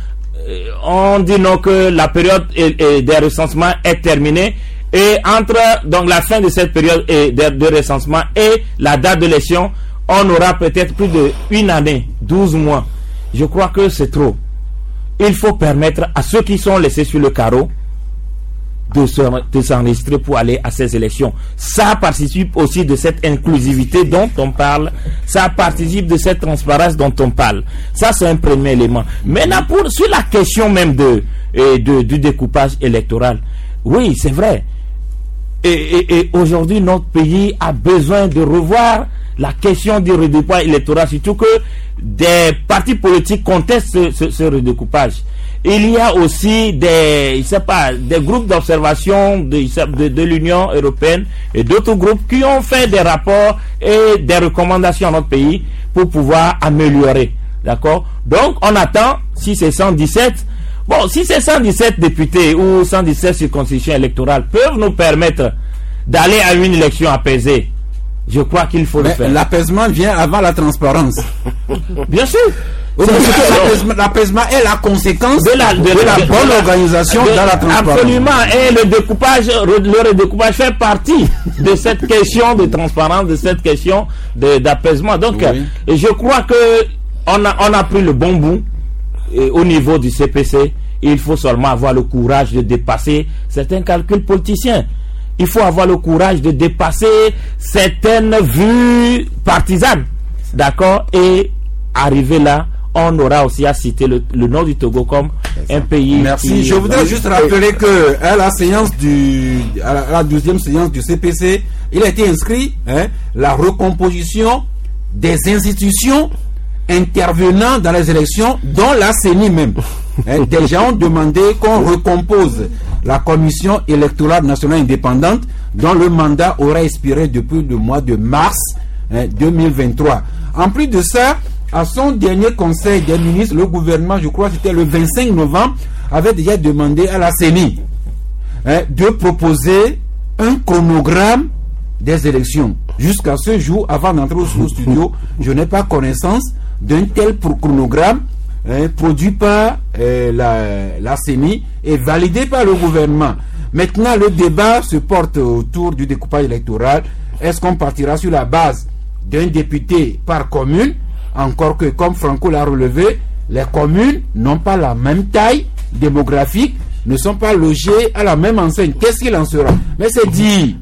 on dit non que la période des recensements est terminée, et entre donc la fin de cette période de, de recensement et la date de l'élection, on aura peut-être plus de une année, douze mois. Je crois que c'est trop. Il faut permettre à ceux qui sont laissés sur le carreau de, se, de s'enregistrer pour aller à ces élections. Ça participe aussi de cette inclusivité dont on parle. Ça participe de cette transparence dont on parle. Ça, c'est un premier élément. Maintenant, pour, sur la question même de, de, de, du découpage électoral, oui, c'est vrai. Et, et, et aujourd'hui, notre pays a besoin de revoir la question du redécoupage électoral, surtout que des partis politiques contestent ce, ce, ce redécoupage. Il y a aussi des, je sais pas, des groupes d'observation de, de, de l'Union européenne et d'autres groupes qui ont fait des rapports et des recommandations à notre pays pour pouvoir améliorer. D'accord? Donc, on attend, si c'est cent dix-sept, bon, si ces cent dix-sept députés ou cent dix-sept circonscriptions électorales peuvent nous permettre d'aller à une élection apaisée, je crois qu'il faut mais le faire. L'apaisement vient avant la transparence. Bien sûr. Oui, l'apaisement, l'apaisement est la conséquence de la, de, de la de, bonne de, organisation de, dans la transparence. Absolument. Et le découpage, le redécoupage fait partie de cette question de transparence, de cette question de, d'apaisement. Donc, oui. Et je crois que on a, on a pris le bon bout et au niveau du C P C. Il faut seulement avoir le courage de dépasser certains calculs politiciens. Il faut avoir le courage de dépasser certaines vues partisanes. D'accord? Et arriver là, on aura aussi à citer le, le nom du Togo comme un pays. Merci. Qui... Je voudrais juste rappeler que à la séance du, à la, à la douzième séance du C P C, il a été inscrit hein, la recomposition des institutions intervenant dans les élections, dont la C E N I même. Hein, des gens ont demandé qu'on recompose la Commission électorale nationale indépendante, dont le mandat aurait expiré depuis le mois de mars hein, deux mille vingt-trois. En plus de ça, à son dernier conseil des ministres, le gouvernement, je crois que c'était le vingt-cinq novembre, avait déjà demandé à la C E N I hein, de proposer un chronogramme des élections. Jusqu'à ce jour, avant d'entrer au studio, je n'ai pas connaissance d'un tel chronogramme hein, produit par euh, la, la C E N I et validé par le gouvernement. Maintenant, le débat se porte autour du découpage électoral. Est-ce qu'on partira sur la base d'un député par commune? Encore que, comme Franco l'a relevé, les communes n'ont pas la même taille démographique, ne sont pas logées à la même enseigne. Qu'est-ce qu'il en sera? Mais c'est dit,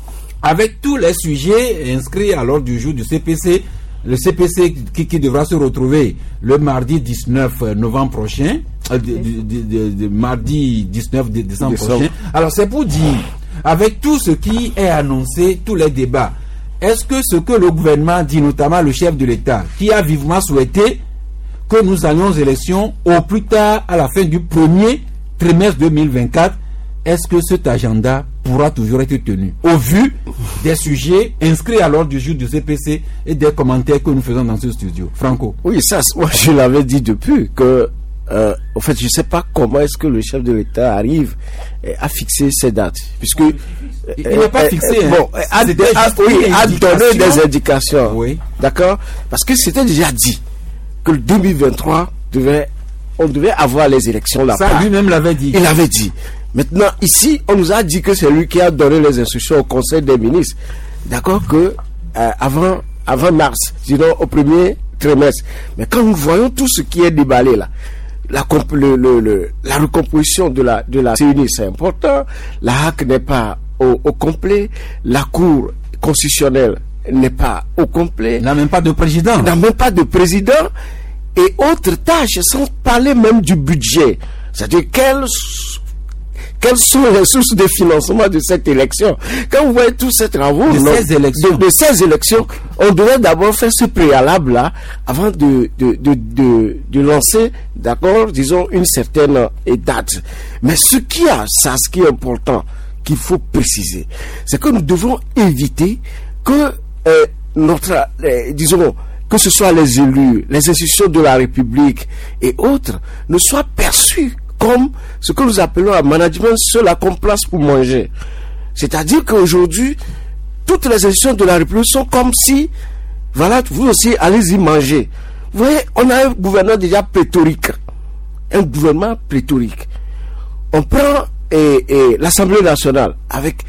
avec tous les sujets inscrits à l'ordre du jour du C P C, le C P C qui, qui devra se retrouver le mardi dix-neuf novembre prochain, euh, de, de, de, de, mardi dix-neuf décembre, décembre prochain. Alors c'est pour dire, avec tout ce qui est annoncé, tous les débats, est-ce que ce que le gouvernement dit, notamment le chef de l'État, qui a vivement souhaité que nous allions aux élections au plus tard à la fin du premier trimestre deux mille vingt-quatre, est-ce que cet agenda pourra toujours être tenu au vu des sujets inscrits à l'ordre du jour du C P C et des commentaires que nous faisons dans ce studio? Franco. Oui, ça, moi je l'avais dit depuis que, euh, en fait, je ne sais pas comment est-ce que le chef de l'État arrive euh, à fixer ces dates, puisque il euh, n'a pas euh, fixé. Euh, bon, hein. à, à, oui, à donner des indications. Oui. D'accord, parce que c'était déjà dit que le deux mille vingt-trois devait, on devait avoir les élections là-bas. Ça lui-même l'avait dit. Il l'avait dit. Maintenant, ici, on nous a dit que c'est lui qui a donné les instructions au Conseil des ministres. D'accord, que euh, avant, avant mars, sinon au premier trimestre. Mais quand nous voyons tout ce qui est déballé là, la, le, le, le, la recomposition de la, de la C E N I, c'est important. La H A C n'est pas au, au complet. La Cour constitutionnelle n'est pas au complet. N'a même pas de président. N'a même pas de président. Et autres tâches, sans parler même du budget. C'est-à-dire quelles Quelles sont les sources de financement de cette élection? Quand vous voyez tous ces travaux de, non, ces, élections. De, de ces élections, on devait d'abord faire ce préalable-là avant de, de, de, de, de lancer, d'accord, disons, une certaine date. Mais ce qui a, ça, ce qui est important, qu'il faut préciser, c'est que nous devons éviter que euh, notre, euh, disons, que ce soit les élus, les institutions de la République et autres, ne soient perçus comme ce que nous appelons un management sur la complace pour manger. C'est-à-dire qu'aujourd'hui, toutes les institutions de la République sont comme si, voilà, vous aussi, allez-y manger. Vous voyez, on a un gouvernement déjà pléthorique. Un gouvernement pléthorique. On prend et, et l'Assemblée nationale avec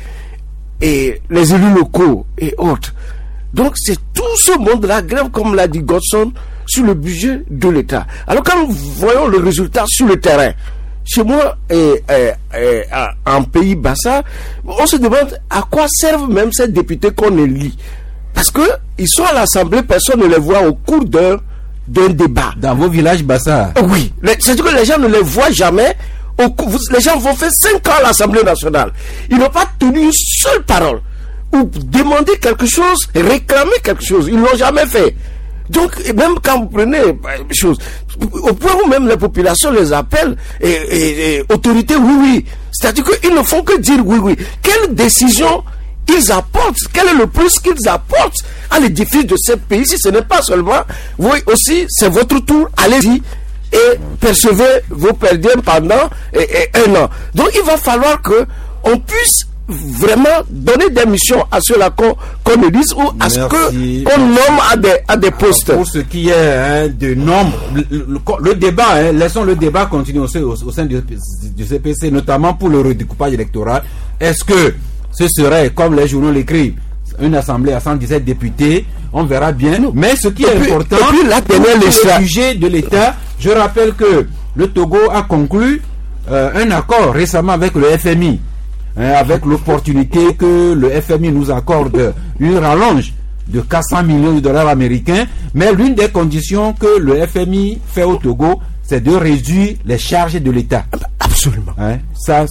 et les élus locaux et autres. Donc, c'est tout ce monde-là, grève, comme l'a dit Godson, sur le budget de l'État. Alors, quand nous voyons le résultat sur le terrain, chez moi, et, et, et, en pays Bassa, on se demande à quoi servent même ces députés qu'on élit. Parce que ils sont à l'Assemblée, personne ne les voit au cours d'un d'un débat. Dans vos villages Bassa? Oui. C'est-à-dire que les gens ne les voient jamais. Au cours, les gens vont faire cinq ans à l'Assemblée nationale. Ils n'ont pas tenu une seule parole. Ou demander quelque chose, réclamer quelque chose. Ils ne l'ont jamais fait. Donc, même quand vous prenez des choses, au point où même les populations les appellent et, et, et autorités, oui, oui. C'est-à-dire qu'ils ne font que dire oui, oui. Quelle décision ils apportent? Quel est le plus qu'ils apportent à l'édifice de ce pays? Si ce n'est pas seulement, vous aussi, c'est votre tour, allez-y et percevez vos perdiens pendant et, et un an. Donc, il va falloir que on puisse vraiment donner des missions à ceux-là qu'on qu'on élise ou à ce que qu'on nomme à des, à des postes. Alors pour ce qui est hein, de nombre, le, le, le débat, hein, laissons le débat continuer au, au, au sein du, du C P C, notamment pour le redécoupage électoral. Est-ce que ce serait, comme les journaux l'écrivent, une assemblée à cent dix-sept députés, on verra bien. Non. Mais ce qui est puis, important, puis là, le sujet de l'État, je rappelle que le Togo a conclu euh, un accord récemment avec le F M I, hein, avec l'opportunité que le F M I nous accorde une rallonge de quatre cents millions de dollars américains, mais l'une des conditions que le F M I fait au Togo, c'est de réduire les charges de l'État. Absolument. Hein? Ça,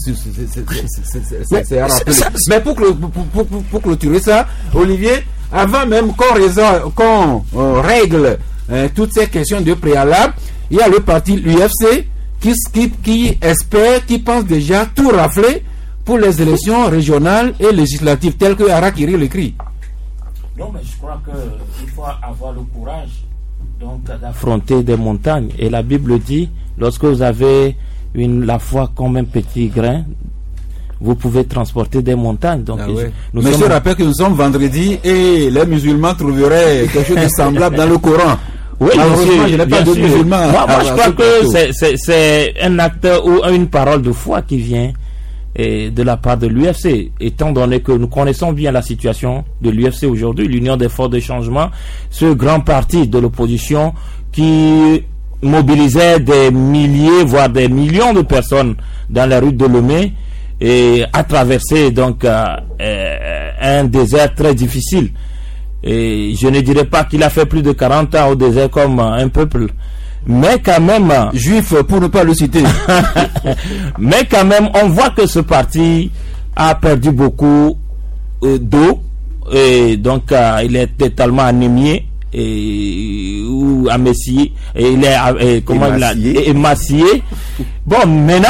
c'est à rappeler. Mais pour, pour, pour, pour, pour clôturer ça, Olivier, avant même qu'on qu'on euh, règle hein, toutes ces questions de préalable, il y a le parti l'U F C qui, qui, qui espère, qui pense déjà tout rafler pour les élections régionales et législatives, telles que Harakiri l'écrit. Non, mais je crois qu'il faut avoir le courage donc d'affronter des montagnes. Et la Bible dit, lorsque vous avez une, la foi comme un petit grain, vous pouvez transporter des montagnes. Donc, ah ouais. nous Mais sommes... je rappelle que nous sommes vendredi et les musulmans trouveraient quelque chose de semblable dans le Coran. Oui, malheureusement, je n'ai pas de musulmans. Moi, moi je crois que c'est un acte ou une parole de foi qui vient et de la part de l'U F C, étant donné que nous connaissons bien la situation de l'U F C aujourd'hui, l'Union des forces de changement, ce grand parti de l'opposition qui mobilisait des milliers, voire des millions de personnes dans la rue de Lomé et a traversé donc euh, euh, un désert très difficile. Et je ne dirais pas qu'il a fait plus de quarante ans au désert comme euh, un peuple, mais quand même juif pour ne pas le citer. Mais quand même on voit que ce parti a perdu beaucoup euh, d'eau et donc euh, il est totalement anémié et ou amacié et il est et, comment émacié. il a émacié. Bon, maintenant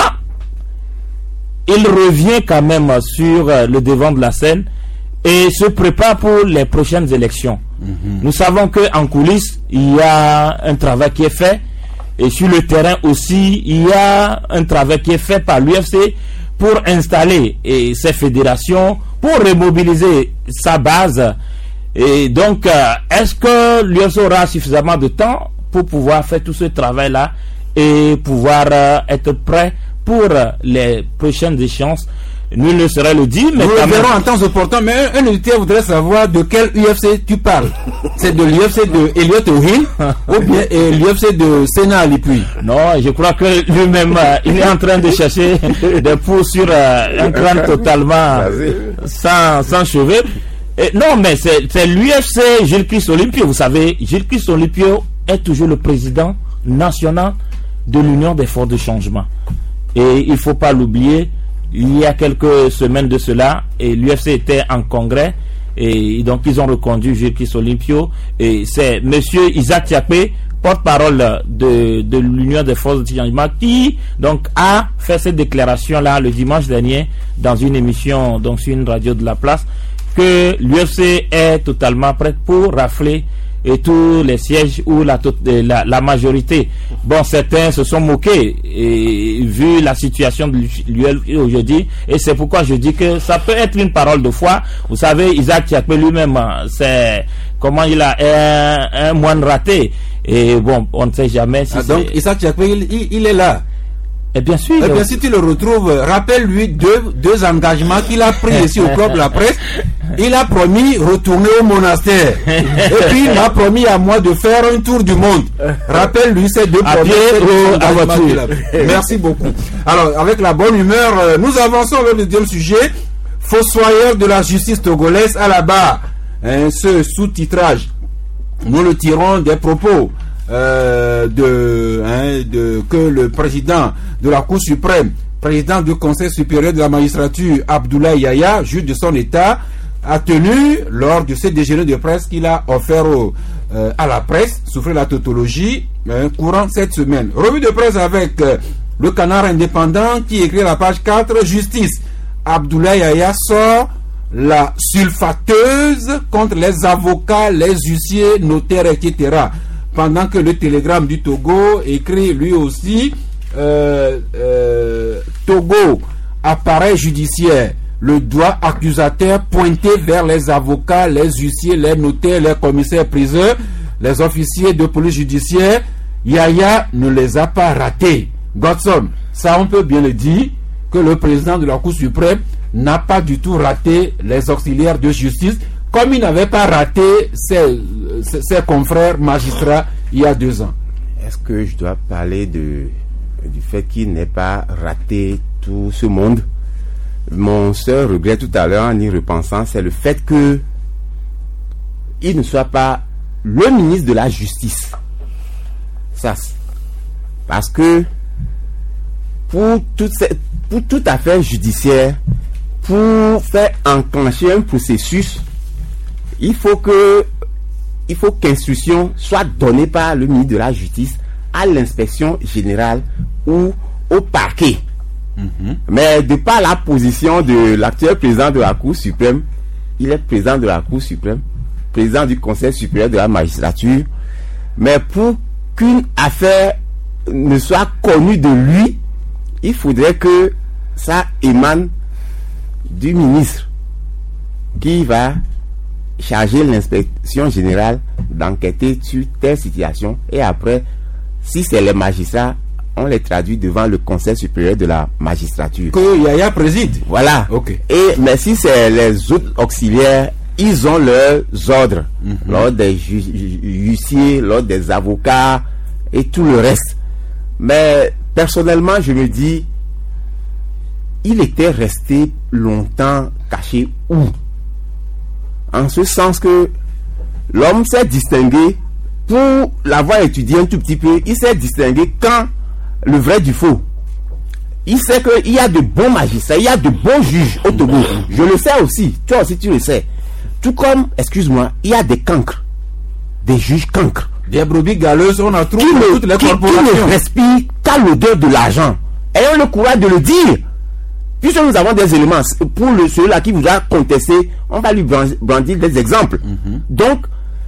il revient quand même sur euh, le devant de la scène et se prépare pour les prochaines élections. Mm-hmm. Nous savons qu'en coulisses, il y a un travail qui est fait. Et sur le terrain aussi, il y a un travail qui est fait par l'U F C pour installer et ces fédérations, pour remobiliser sa base. Et donc, euh, est-ce que l'U F C aura suffisamment de temps pour pouvoir faire tout ce travail-là et pouvoir euh, être prêt pour euh, les prochaines échéances? Nul ne saurait le dire, mais nous quand le verrons même... en temps opportun. Mais un, un auditeur voudrait savoir de quel U F C tu parles. C'est de l'U F C de Elliot O'Hill ou bien l'U F C de Sena Alipui? Non, je crois que lui-même, euh, il est en train de chercher des poux sur euh, un crâne totalement sans, sans cheveux. Et non, mais c'est l'U F C Gilles Christ Olympio. Vous savez, Gilles Christ Olympio est toujours le président national de l'Union des forces de changement. Et il ne faut pas l'oublier. Il y a quelques semaines de cela, et l'U F C était en congrès, et donc ils ont reconduit Gilles Christ Olympio, et c'est monsieur Isaac Tiapé, porte-parole de, de l'Union des forces de changement, qui donc a fait cette déclaration-là le dimanche dernier dans une émission, donc sur une radio de la place, que l'U F C est totalement prête pour rafler et tous les sièges ou la, la, la majorité. Bon, certains se sont moqués et vu la situation de l'U F C aujourd'hui, et c'est pourquoi je dis que ça peut être une parole de foi. Vous savez, Isaac Tiapé lui-même, c'est comment il a un, un moine raté, et bon, on ne sait jamais si ah, donc Isaac Tiapé, il, il est là. Et bien sûr. Eh bien, si tu le retrouves, rappelle-lui deux, deux engagements qu'il a pris ici au club de la presse. Il a promis retourner au monastère. Et puis, il m'a promis à moi de faire un tour du monde. Rappelle-lui ces deux promesses. Merci beaucoup. Alors, avec la bonne humeur, nous avançons vers le deuxième sujet. Fossoyeur de la justice togolaise à la barre. Hein, ce sous-titrage, nous le tirons des propos Euh, de, hein, de que le président de la Cour suprême, président du Conseil supérieur de la magistrature, Abdoulaye Yaya, juge de son état, a tenu lors de ce déjeuner de presse qu'il a offert au, euh, à la presse, souffrir la tautologie, hein, courant cette semaine. Revue de presse avec euh, le Canard indépendant qui écrit à la page quatre, justice. Abdoulaye Yaya sort la sulfateuse contre les avocats, les huissiers, notaires, et cetera. Pendant que le Télégramme du Togo écrit lui aussi euh, euh, Togo, appareil judiciaire, le doigt accusateur pointé vers les avocats, les huissiers, les notaires, les commissaires priseurs, les officiers de police judiciaire. Yaya ne les a pas ratés. Godson, ça on peut bien le dire, que le président de la Cour suprême n'a pas du tout raté les auxiliaires de justice comme il n'avait pas raté ses, ses, ses confrères magistrats il y a deux ans. Est-ce que je dois parler de, du fait qu'il n'ait pas raté tout ce monde? Mon seul regret tout à l'heure en y repensant, c'est le fait que il ne soit pas le ministre de la Justice. Ça, parce que pour toute, cette, pour toute affaire judiciaire, pour faire enclencher un processus, il faut que il faut qu'instruction soit donnée par le ministre de la Justice à l'inspection générale ou au parquet. Mm-hmm. Mais de par la position de l'actuel président de la Cour suprême, il est président de la Cour suprême, président du Conseil supérieur de la magistrature, mais pour qu'une affaire ne soit connue de lui, il faudrait que ça émane du ministre qui va charger l'inspection générale d'enquêter sur telle situation, et après, si c'est les magistrats, on les traduit devant le Conseil supérieur de la magistrature. Que Yaya préside. Voilà. Okay. Et, mais si c'est les autres auxiliaires, ils ont leurs ordres, mm-hmm. l'ordre des ju huissiers, l'ordre des avocats et tout le reste. Mais personnellement, je me dis, il était resté longtemps caché où? En ce sens que l'homme s'est distingué, pour l'avoir étudié un tout petit peu, il s'est distingué quand le vrai du faux. Il sait qu'il y a de bons magistrats, il y a de bons juges au Togo. Je le sais aussi, toi aussi tu le sais. Tout comme, excuse-moi, il y a des cancres, des juges cancres. Des brebis galeuses, on a trouvé qui toutes les qui, corporations. Qui ne respirent qu'à l'odeur de l'argent. Ayons le courage de le dire. Puisque nous avons des éléments, pour le, celui-là qui vous a contesté, on va lui brandir des exemples. Mm-hmm. Donc,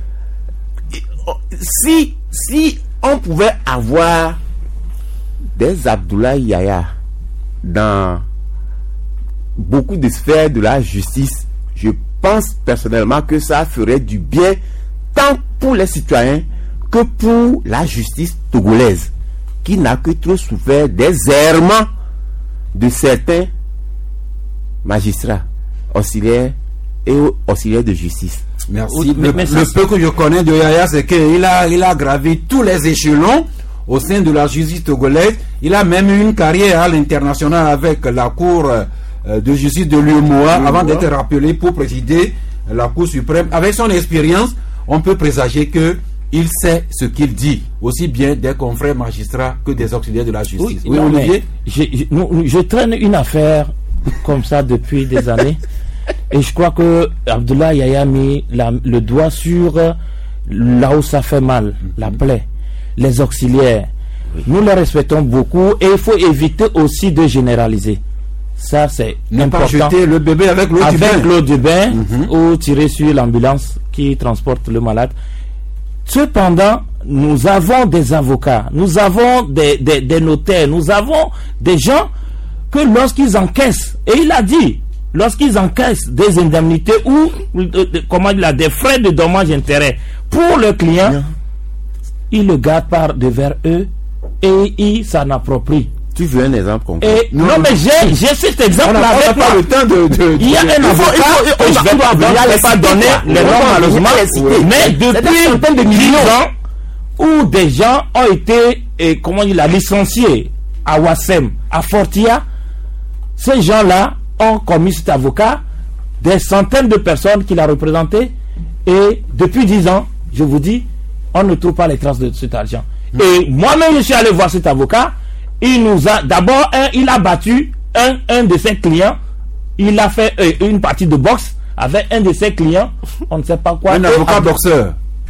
si, si on pouvait avoir des Abdoulaye Yaya dans beaucoup de sphères de la justice, je pense personnellement que ça ferait du bien tant pour les citoyens que pour la justice togolaise, qui n'a que trop souffert des errements de certains magistrats, auxiliaires et auxiliaires de justice. Merci. Le, le peu que je connais de Yaya, c'est qu'il a, il a gravi tous les échelons au sein de la justice togolaise. Il a même eu une carrière à l'international avec la Cour de justice de l'U E M O A avant d'être rappelé pour présider la Cour suprême. Avec son expérience, on peut présager que il sait ce qu'il dit, aussi bien des confrères magistrats que des auxiliaires de la justice. Oui, oui, Olivier, je, je, je traîne une affaire comme ça depuis des années. Et je crois que Abdoulaye Yaya a mis la, le doigt sur là où ça fait mal, la plaie, les auxiliaires. Oui. Nous les respectons beaucoup et il faut éviter aussi de généraliser. Ça, c'est ne important. Pas jeter le bébé avec l'eau du bain. Avec l'eau du bain mm-hmm. ou tirer sur l'ambulance qui transporte le malade. Cependant, nous avons des avocats, nous avons des, des, des notaires, nous avons des gens que lorsqu'ils encaissent, et il a dit, lorsqu'ils encaissent des indemnités ou euh, comment il a des frais de dommages intérêts pour le client, yeah. ils le gardent par devers eux et ils s'en approprient. Tu veux un exemple concret? Et non, non, mais j'ai, j'ai cet exemple avec moi. Le temps de, de, il y a un avocat, et je vais pas, pas donner les noms malheureusement, mais depuis dix ans où des gens ont été, et comment il a licencié à Wassem, à Fortia, ces gens-là ont commis cet avocat, des centaines de personnes qu'il a représentées, et depuis dix ans, je vous dis, on ne trouve pas les traces de cet argent. Mmh. Et moi-même, je suis allé voir cet avocat. Il nous a d'abord, un, il a battu un, un de ses clients. Il a fait euh, une partie de boxe avec un de ses clients. On ne sait pas quoi. Un avocat boxeur.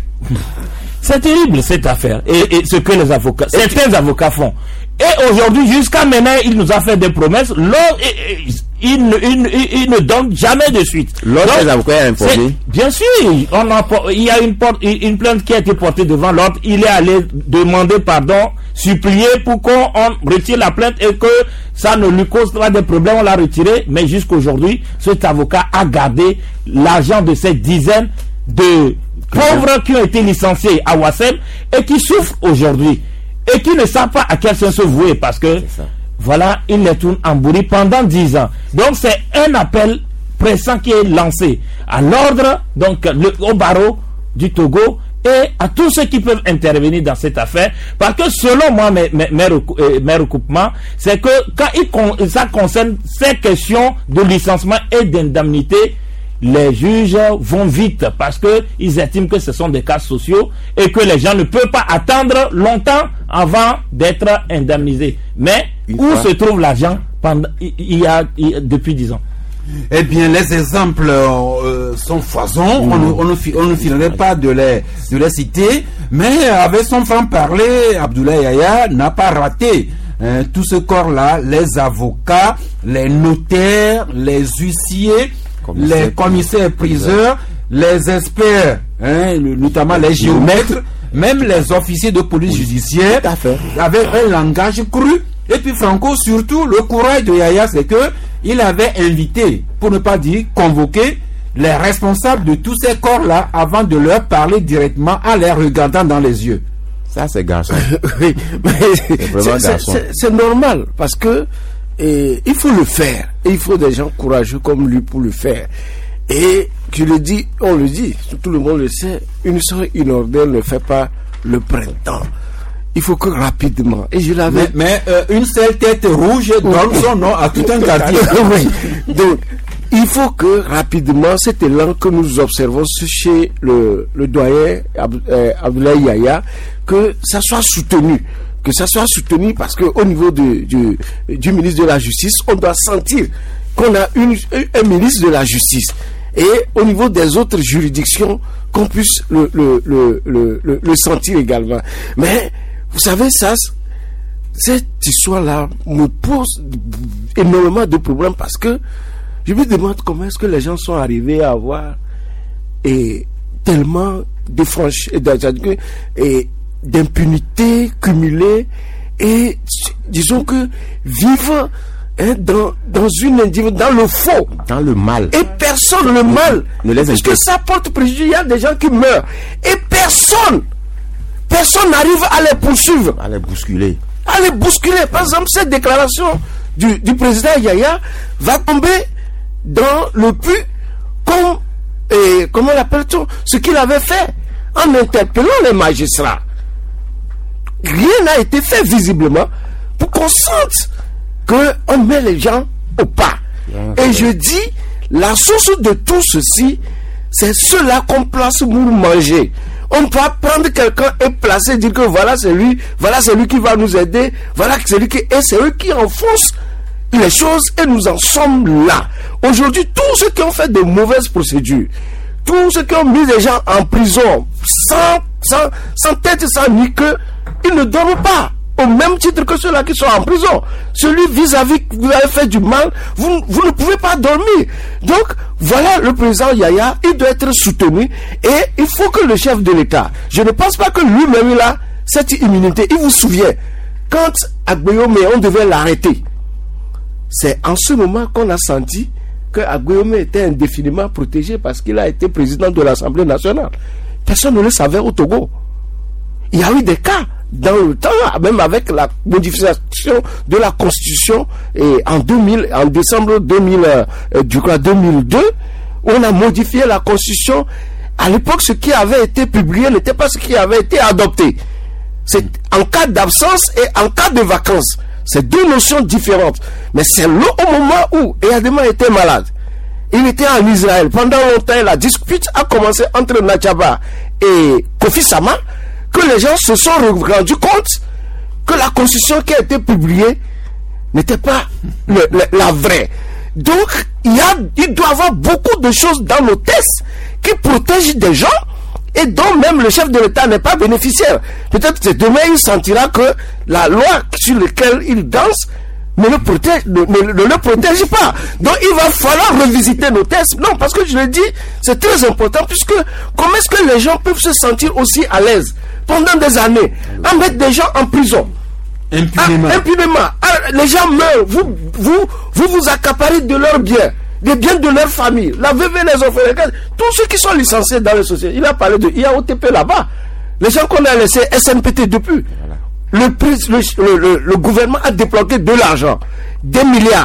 C'est terrible cette affaire. Et, et ce que les avocats, et certains tu... avocats font. Et aujourd'hui, jusqu'à maintenant, il nous a fait des promesses. Lors, il, il, il, il, il ne donne jamais de suite. L'ordre des avocats est informé. Bien sûr, on a, il y a une, porte, une plainte qui a été portée devant l'ordre. Il est allé demander pardon, supplier pour qu'on retire la plainte et que ça ne lui cause pas de problème. On l'a retiré. Mais jusqu'aujourd'hui, cet avocat a gardé l'argent de ces dizaines de pauvres qui ont été licenciés à Wassem et qui souffrent aujourd'hui. Et qui ne savent pas à quel sens se vouer parce que voilà, ils les tournent en bourri pendant dix ans. Donc c'est un appel pressant qui est lancé à l'ordre, donc le, au barreau du Togo, et à tous ceux qui peuvent intervenir dans cette affaire, parce que selon moi, mes, mes, mes, recou euh, mes recoupements, c'est que quand il con ça concerne ces questions de licenciement et d'indemnité, les juges vont vite parce que ils estiment que ce sont des cas sociaux et que les gens ne peuvent pas attendre longtemps avant d'être indemnisés. Mais une où fois. se trouve l'argent pendant il y a, il y a depuis dix ans? Eh bien, les exemples euh, sont foisons. Mmh. On, on, on, on ne finirait pas de les, de les citer. Mais avec son franc-parler, Abdoulaye Yaya n'a pas raté hein, tout ce corps-là. Les avocats, les notaires, les huissiers, commissaire, les commissaires priseurs, les experts, hein, notamment les géomètres, même les officiers de police oui. judiciaire, avec un langage cru. Et puis Franco, surtout, le courage de Yaya, c'est que il avait invité, pour ne pas dire convoqué, les responsables de tous ces corps-là avant de leur parler directement en les regardant dans les yeux. Ça, c'est garçon. Oui, mais c'est normal, parce que et, il faut le faire. Et il faut des gens courageux comme lui pour le faire. Et je le dis, on le dit, tout le monde le sait, une soirée inordinaire ne fait pas le printemps. Il faut que rapidement. Et je l'avais. Mais, mais euh, une seule tête rouge donne son nom à tout un quartier. Oui. Donc, il faut que rapidement, cet élan que nous observons chez le, le doyen Abdoulaye Yaya, que ça soit soutenu. Que ça soit soutenu parce qu'au niveau de, du, du ministre de la Justice, on doit sentir qu'on a une, un ministre de la Justice. Et au niveau des autres juridictions, qu'on puisse le, le, le, le, le, le sentir également. Mais, vous savez, ça, cette histoire-là me pose énormément de problèmes parce que je me demande comment est-ce que les gens sont arrivés à avoir et, tellement de franchise et d'impunité cumulée et disons que vivent hein, dans, dans une dans le faux, dans le mal. Et personne le mal. Ne les parce que ça porte préjudice. Il y a des gens qui meurent et personne. Personne n'arrive à les poursuivre. À les bousculer. À les bousculer. Par exemple, cette déclaration du, du président Yaya va tomber dans le puits comme, et, comment l'appelle-t-on, ce qu'il avait fait en interpellant les magistrats. Rien n'a été fait visiblement pour qu'on sente qu'on met les gens au pas. Et je dis, la source de tout ceci, c'est cela qu'on place pour manger. On ne peut pas prendre quelqu'un et placer, dire que voilà c'est lui, voilà c'est lui qui va nous aider, voilà c'est lui qui, et c'est eux qui enfoncent les choses et nous en sommes là. Aujourd'hui, tous ceux qui ont fait de mauvaises procédures, tous ceux qui ont mis les gens en prison sans, sans, sans tête, sans ni queue, ils ne dorment pas. Au même titre que ceux-là qui sont en prison. Celui vis-à-vis qui vous avez fait du mal, vous, vous ne pouvez pas dormir. Donc, voilà le président Yaya, il doit être soutenu et il faut que le chef de l'État, je ne pense pas que lui-même il a cette immunité. Il vous souvient, quand Agbeyome, on devait l'arrêter, c'est en ce moment qu'on a senti que Agbeyome était indéfiniment protégé parce qu'il a été président de l'Assemblée nationale. Personne ne le savait au Togo. Il y a eu des cas dans le temps, même avec la modification de la Constitution et en deux mille, en décembre deux mille, euh, du coup, deux mille deux, on a modifié la Constitution. À l'époque, ce qui avait été publié n'était pas ce qui avait été adopté. C'est en cas d'absence et en cas de vacances. C'est deux notions différentes. Mais c'est là au moment où Eyadema était malade. Il était en Israël. Pendant longtemps, la dispute a commencé entre Nachaba et Kofi Sama, que les gens se sont rendus compte que la constitution qui a été publiée n'était pas le, le, la vraie. Donc, il, y a, il doit y avoir beaucoup de choses dans nos tests qui protègent des gens et dont même le chef de l'État n'est pas bénéficiaire. Peut-être que demain, il sentira que la loi sur laquelle il danse ne le protège, ne, ne, ne le protège pas. Donc il va falloir revisiter nos tests. Non, parce que je le dis, c'est très important, puisque comment est-ce que les gens peuvent se sentir aussi à l'aise pendant des années à mettre des gens en prison impunément, ah, impunément. Ah, les gens meurent, vous, vous vous vous accaparez de leurs biens, des biens de leur famille, la veuve et les orphelins, tous ceux qui sont licenciés dans les sociétés. Il a parlé de I A O T P là-bas, les gens qu'on a laissés S M P T depuis. Le, le, le, le, le gouvernement a débloqué de l'argent, des milliards,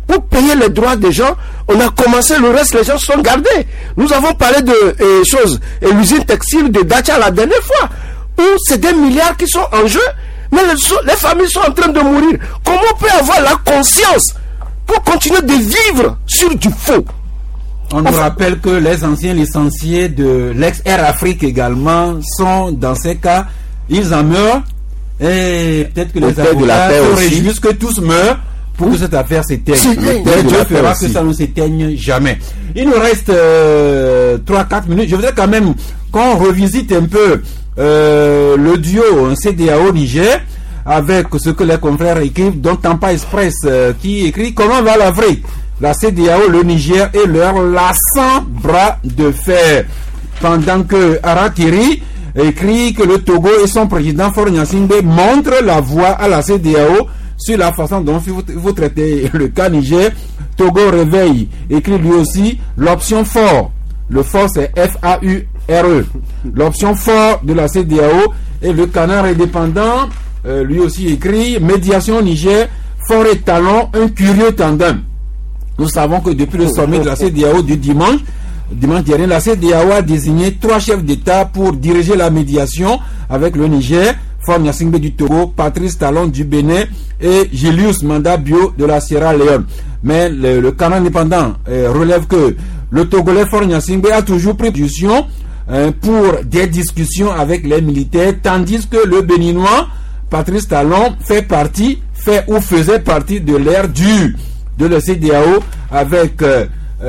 pour payer les droits des gens. On a commencé, le reste, les gens sont gardés. Nous avons parlé de euh, choses, et l'usine textile de Dacia la dernière fois, où c'est des milliards qui sont en jeu, mais les, les familles sont en train de mourir. Comment on peut avoir la conscience pour continuer de vivre sur du faux? On nous rappelle que les anciens licenciés de l'ex-Air Afrique également sont dans ces cas, ils en meurent, et peut-être que les avocats se réjouissent que tous meurent pour que cette affaire s'éteigne. Mais Dieu fera que ça ne s'éteigne jamais. Il nous reste euh, trois à quatre minutes. Je voudrais quand même qu'on revisite un peu euh, le duo C D A O Niger avec ce que les confrères écrivent, dont Tampa Express euh, qui écrit comment va l'Afrique. La C D A O, le Niger et leur lassant bras de fer. Pendant que Arakiri écrit que le Togo et son président Faure Gnassingbé montrent la voie à la C D A O sur la façon dont vous, vous traitez le cas Niger. Togo réveille, écrit lui aussi l'option fort. Le fort c'est F A U R E. L'option fort de la C D A O. Et le Canard indépendant euh, lui aussi écrit médiation Niger, fort et talon, un curieux tandem. Nous savons que depuis le sommet de la C D A O du dimanche, dimanche dernier, la C D A O a désigné trois chefs d'État pour diriger la médiation avec le Niger, Faure Gnassingbé du Togo, Patrice Talon du Bénin et Julius Manda Bio de la Sierra Leone. Mais le, le Canard indépendant euh, relève que le Togolais Faure Gnassingbé a toujours pris position euh, pour des discussions avec les militaires, tandis que le Béninois Patrice Talon fait partie, fait ou faisait partie de l'ère dure de la C D A O avec euh,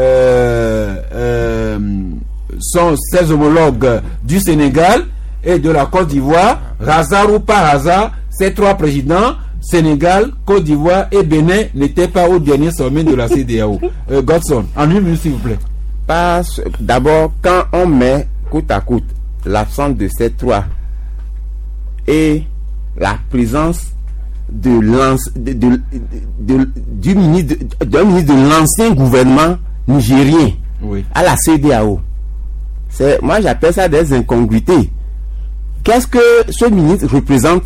euh, son, ses homologues du Sénégal et de la Côte d'Ivoire. Hasard ou par hasard, ces trois présidents, Sénégal, Côte d'Ivoire et Bénin, n'étaient pas au dernier sommet de la C D A O. euh, Godson, en une minute s'il vous plaît. D'abord, quand on met côte à côte l'absence de ces trois et la présence de de, de, de, du ministre d'un ministre de l'ancien gouvernement nigérien, oui, à la C D A O, c'est, moi j'appelle ça des incongruités. Qu'est-ce que ce ministre représente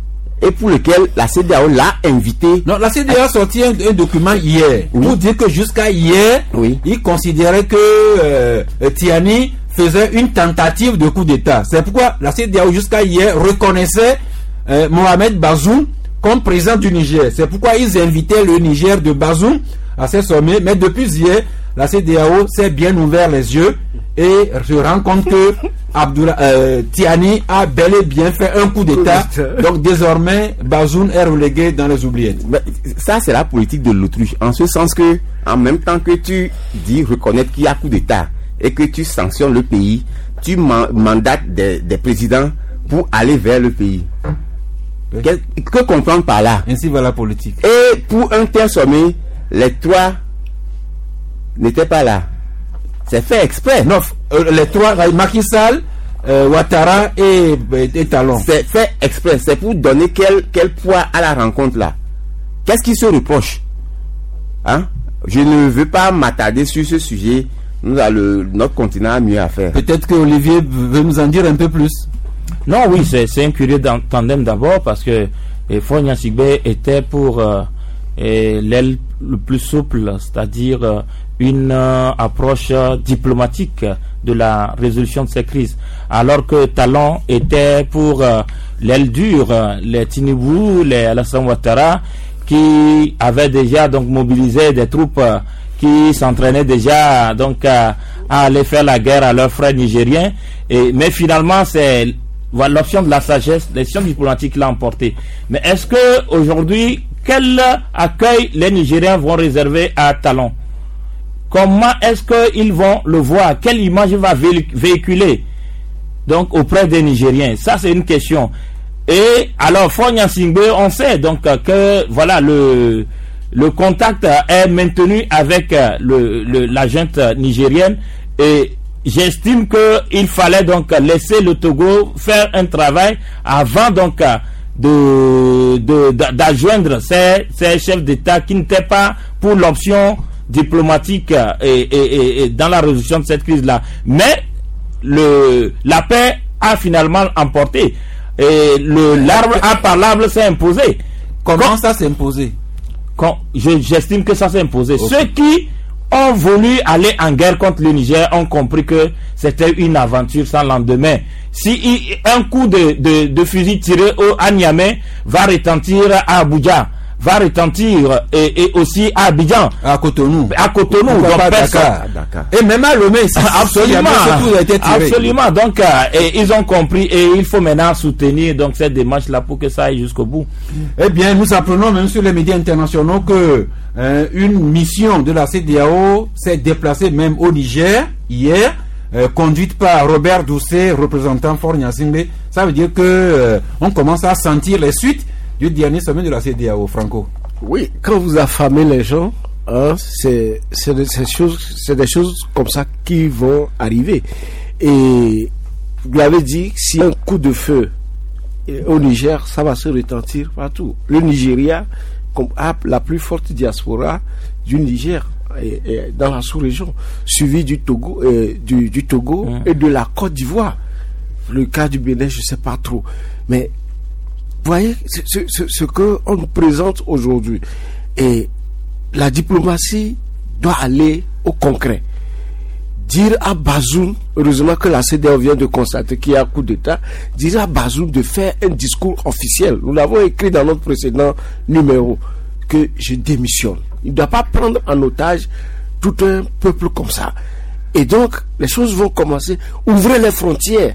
et pour lequel la C D A O l'a invité? Non, la C D A O a sorti un, un document hier, oui, pour dire que jusqu'à hier, oui, il considérait que euh, Tiani faisait une tentative de coup d'État. C'est pourquoi la C D A O jusqu'à hier reconnaissait euh, Mohamed Bazoum comme président du Niger. C'est pourquoi ils invitaient le Niger de Bazoum à ces sommets. Mais depuis hier, la C D A O s'est bien ouvert les yeux et se rend compte que Abdoula, euh, Tiani a bel et bien fait un coup d'État. Donc désormais, Bazoum est relégué dans les oubliettes. Mais ça, c'est la politique de l'autruche. En ce sens que, en même temps que tu dis reconnaître qu'il y a coup d'État et que tu sanctionnes le pays, tu man mandates des, des présidents pour aller vers le pays. Que, que comprendre par là? Ainsi va la politique. Et pour un tel sommet, les trois n'étaient pas là. C'est fait exprès. Non, euh, les trois, Macky Sall, euh, Ouattara et, et, et Talon. C'est fait exprès. C'est pour donner quel, quel poids à la rencontre là. Qu'est-ce qui se reproche? Hein? Je ne veux pas m'attarder sur ce sujet. Nous avons le, notre continent a mieux à faire. Peut-être que Olivier veut nous en dire un peu plus. Non, oui, c'est un curieux tandem d'abord parce que Faure Gnassingbé était pour euh, l'aile le plus souple, c'est-à-dire euh, une euh, approche euh, diplomatique de la résolution de ces crises, alors que Talon était pour euh, l'aile dure, euh, les Tinubu, les Alassane Ouattara, qui avaient déjà donc mobilisé des troupes euh, qui s'entraînaient déjà donc à, à aller faire la guerre à leurs frères nigériens. Et mais finalement, c'est voilà, l'option de la sagesse, l'option diplomatique l'a emporté. Mais est-ce que aujourd'hui, quel accueil les Nigériens vont réserver à Talon? Comment est-ce qu'ils vont le voir? Quelle image il va véhiculer donc auprès des Nigériens? Ça, c'est une question. Et alors, Faure Gnassingbé, on sait donc que voilà le le contact est maintenu avec le, le la junte nigérienne et j'estime qu'il fallait donc laisser le Togo faire un travail avant donc de, de, d'adjoindre ces, ces chefs d'État qui n'étaient pas pour l'option diplomatique et, et, et, et dans la résolution de cette crise-là. Mais le, la paix a finalement emporté et le, l'arbre à par l'arbre s'est imposé. Comment Comme, ça s'est imposé? quand, je, j'estime que ça s'est imposé. Okay. Ceux qui ont voulu aller en guerre contre le Niger ont compris que c'était une aventure sans lendemain. Si il, un coup de, de, de fusil tiré au, à Niamey va retentir à Abuja, va retentir et, et aussi à Abidjan, à Cotonou, à Cotonou, donc pas Dakar, Dakar. Et même à Lomé, absolument, absolument. Donc, euh, et ils ont compris et il faut maintenant soutenir donc cette démarche-là pour que ça aille jusqu'au bout. Eh bien, nous apprenons même sur les médias internationaux que euh, une mission de la C D A O s'est déplacée même au Niger hier, euh, conduite par Robert Doucet, représentant Fort Gnassingbé. Ça veut dire que euh, on commence à sentir les suites du dernier sommet de la C D A O, Franco. Oui, quand vous affamez les gens, hein, c'est c'est des, des choses, c'est des choses comme ça qui vont arriver. Et vous l'avez dit, si un coup de feu au Niger, ça va se retentir partout. Le Nigeria a la plus forte diaspora du Niger et, et dans la sous-région, suivi du Togo, euh, du, du Togo mmh. et de la Côte d'Ivoire. Le cas du Bénin, je ne sais pas trop, mais vous voyez ce, ce, ce qu'on nous présente aujourd'hui. Et la diplomatie doit aller au concret. Dire à Bazoum, heureusement que la C D A O vient de constater qu'il y a un coup d'État, dire à Bazoum de faire un discours officiel. Nous l'avons écrit dans notre précédent numéro, que je démissionne. Il ne doit pas prendre en otage tout un peuple comme ça. Et donc, les choses vont commencer. Ouvrez les frontières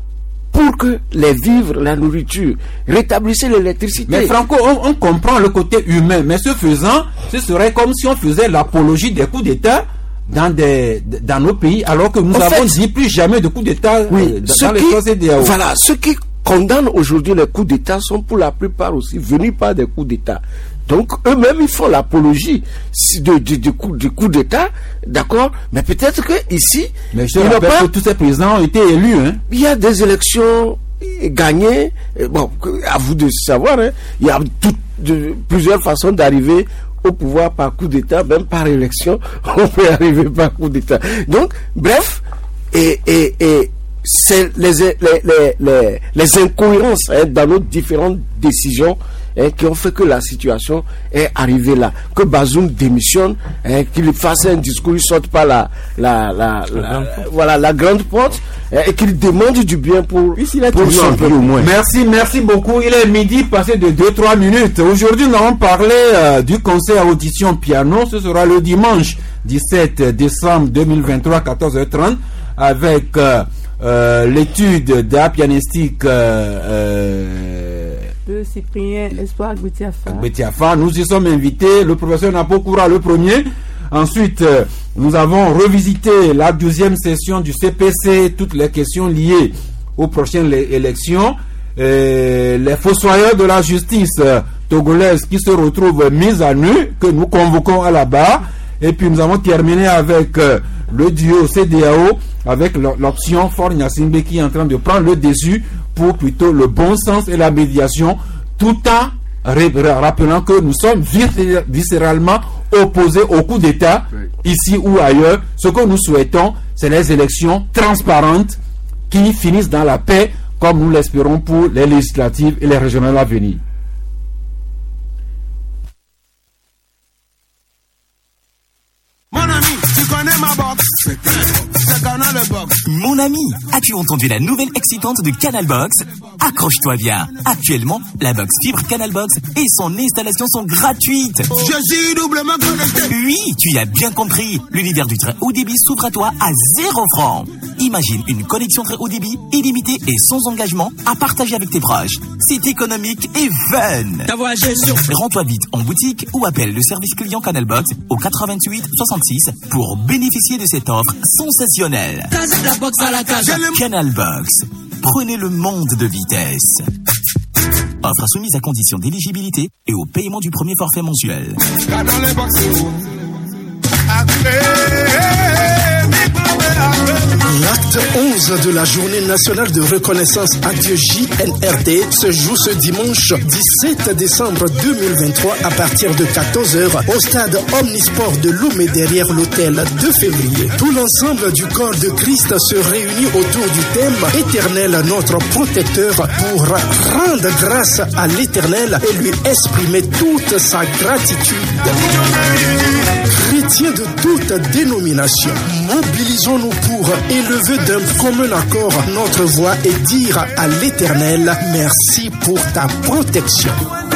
pour que les vivres, la nourriture, rétablissez l'électricité. Mais Franco, on, on comprend le côté humain, mais ce faisant, ce serait comme si on faisait l'apologie des coups d'État dans, des, dans nos pays, alors que nous en avons fait, dit plus jamais de coups d'État oui, dans les C D A O. Voilà, ceux qui condamnent aujourd'hui les coups d'État sont pour la plupart aussi venus par des coups d'État. Donc eux-mêmes ils font l'apologie de, de, de, coups, de coups d'État, d'accord, mais peut-être que ici, mais je rappelle pas, que tous ces présidents ont été élus. Hein. Il y a des élections gagnées, bon, à vous de savoir, hein, il y a tout, de, plusieurs façons d'arriver au pouvoir par coup d'État, même par élection, on peut arriver par coup d'État. Donc, bref, et, et, et c'est les, les, les, les, les incohérences hein, dans nos différentes décisions hein, qui ont fait que la situation est arrivée là. Que Bazoum démissionne, hein, qu'il fasse un discours, il sorte par la, la, la, la, la, voilà, la grande porte hein, et qu'il demande du bien pour, Ici, là, pour son peuple au moins. Merci, merci beaucoup. Il est midi passé de deux à trois minutes. Aujourd'hui, nous allons parler euh, du concert audition piano. Ce sera le dimanche dix-sept décembre deux mille vingt-trois, quatorze heures trente, avec euh, Euh, l'étude d'art pianistique euh, euh, de Cyprien Espoir Gbetiafa. Gbetiafa. Nous y sommes invités, le professeur Napokoura le premier. Ensuite, euh, nous avons revisité la douzième session du C P C, toutes les questions liées aux prochaines élections. Euh, les fossoyeurs de la justice euh, togolaise qui se retrouvent mis à nu, que nous convoquons à la barre. Et puis nous avons terminé avec euh, le duo C D A O, avec l'option Fort Gnassingbé qui est en train de prendre le dessus pour plutôt le bon sens et la médiation, tout en rappelant que nous sommes viscéralement opposés au coup d'État, ici ou ailleurs. Ce que nous souhaitons, c'est les élections transparentes qui finissent dans la paix, comme nous l'espérons pour les législatives et les régionales à venir. Mon ami, tu connais ma box? C'est Canal Box. Mon ami, as-tu entendu la nouvelle excitante de Canal Box? Accroche-toi bien. Actuellement, la box fibre Canal Box et son installation sont gratuites. Je suis doublement connecté. Oui, tu y as bien compris. L'univers du très haut débit s'ouvre à toi à zéro franc. Imagine une connexion très haut débit, illimitée et sans engagement à partager avec tes proches. C'est économique et fun. Rends-toi vite en boutique ou appelle le service client Canal Box au quatre-vingt-huit soixante-six pour bénéficier de cette offre sensationnelle. La box à la case. Canal Box. Prenez le monde de vitesse. Offre soumise à condition d'éligibilité et au paiement du premier forfait mensuel. L'acte onze de la journée nationale de reconnaissance à Dieu J N R D se joue ce dimanche dix-sept décembre deux mille vingt-trois à partir de quatorze heures au stade Omnisport de Lomé derrière l'hôtel de février. Tout l'ensemble du corps de Christ se réunit autour du thème Éternel notre protecteur pour rendre grâce à l'Éternel et lui exprimer toute sa gratitude. Chrétiens de toute dénomination, mobilisons-nous pour élever d'un commun accord notre voix et dire à l'Éternel, merci pour ta protection.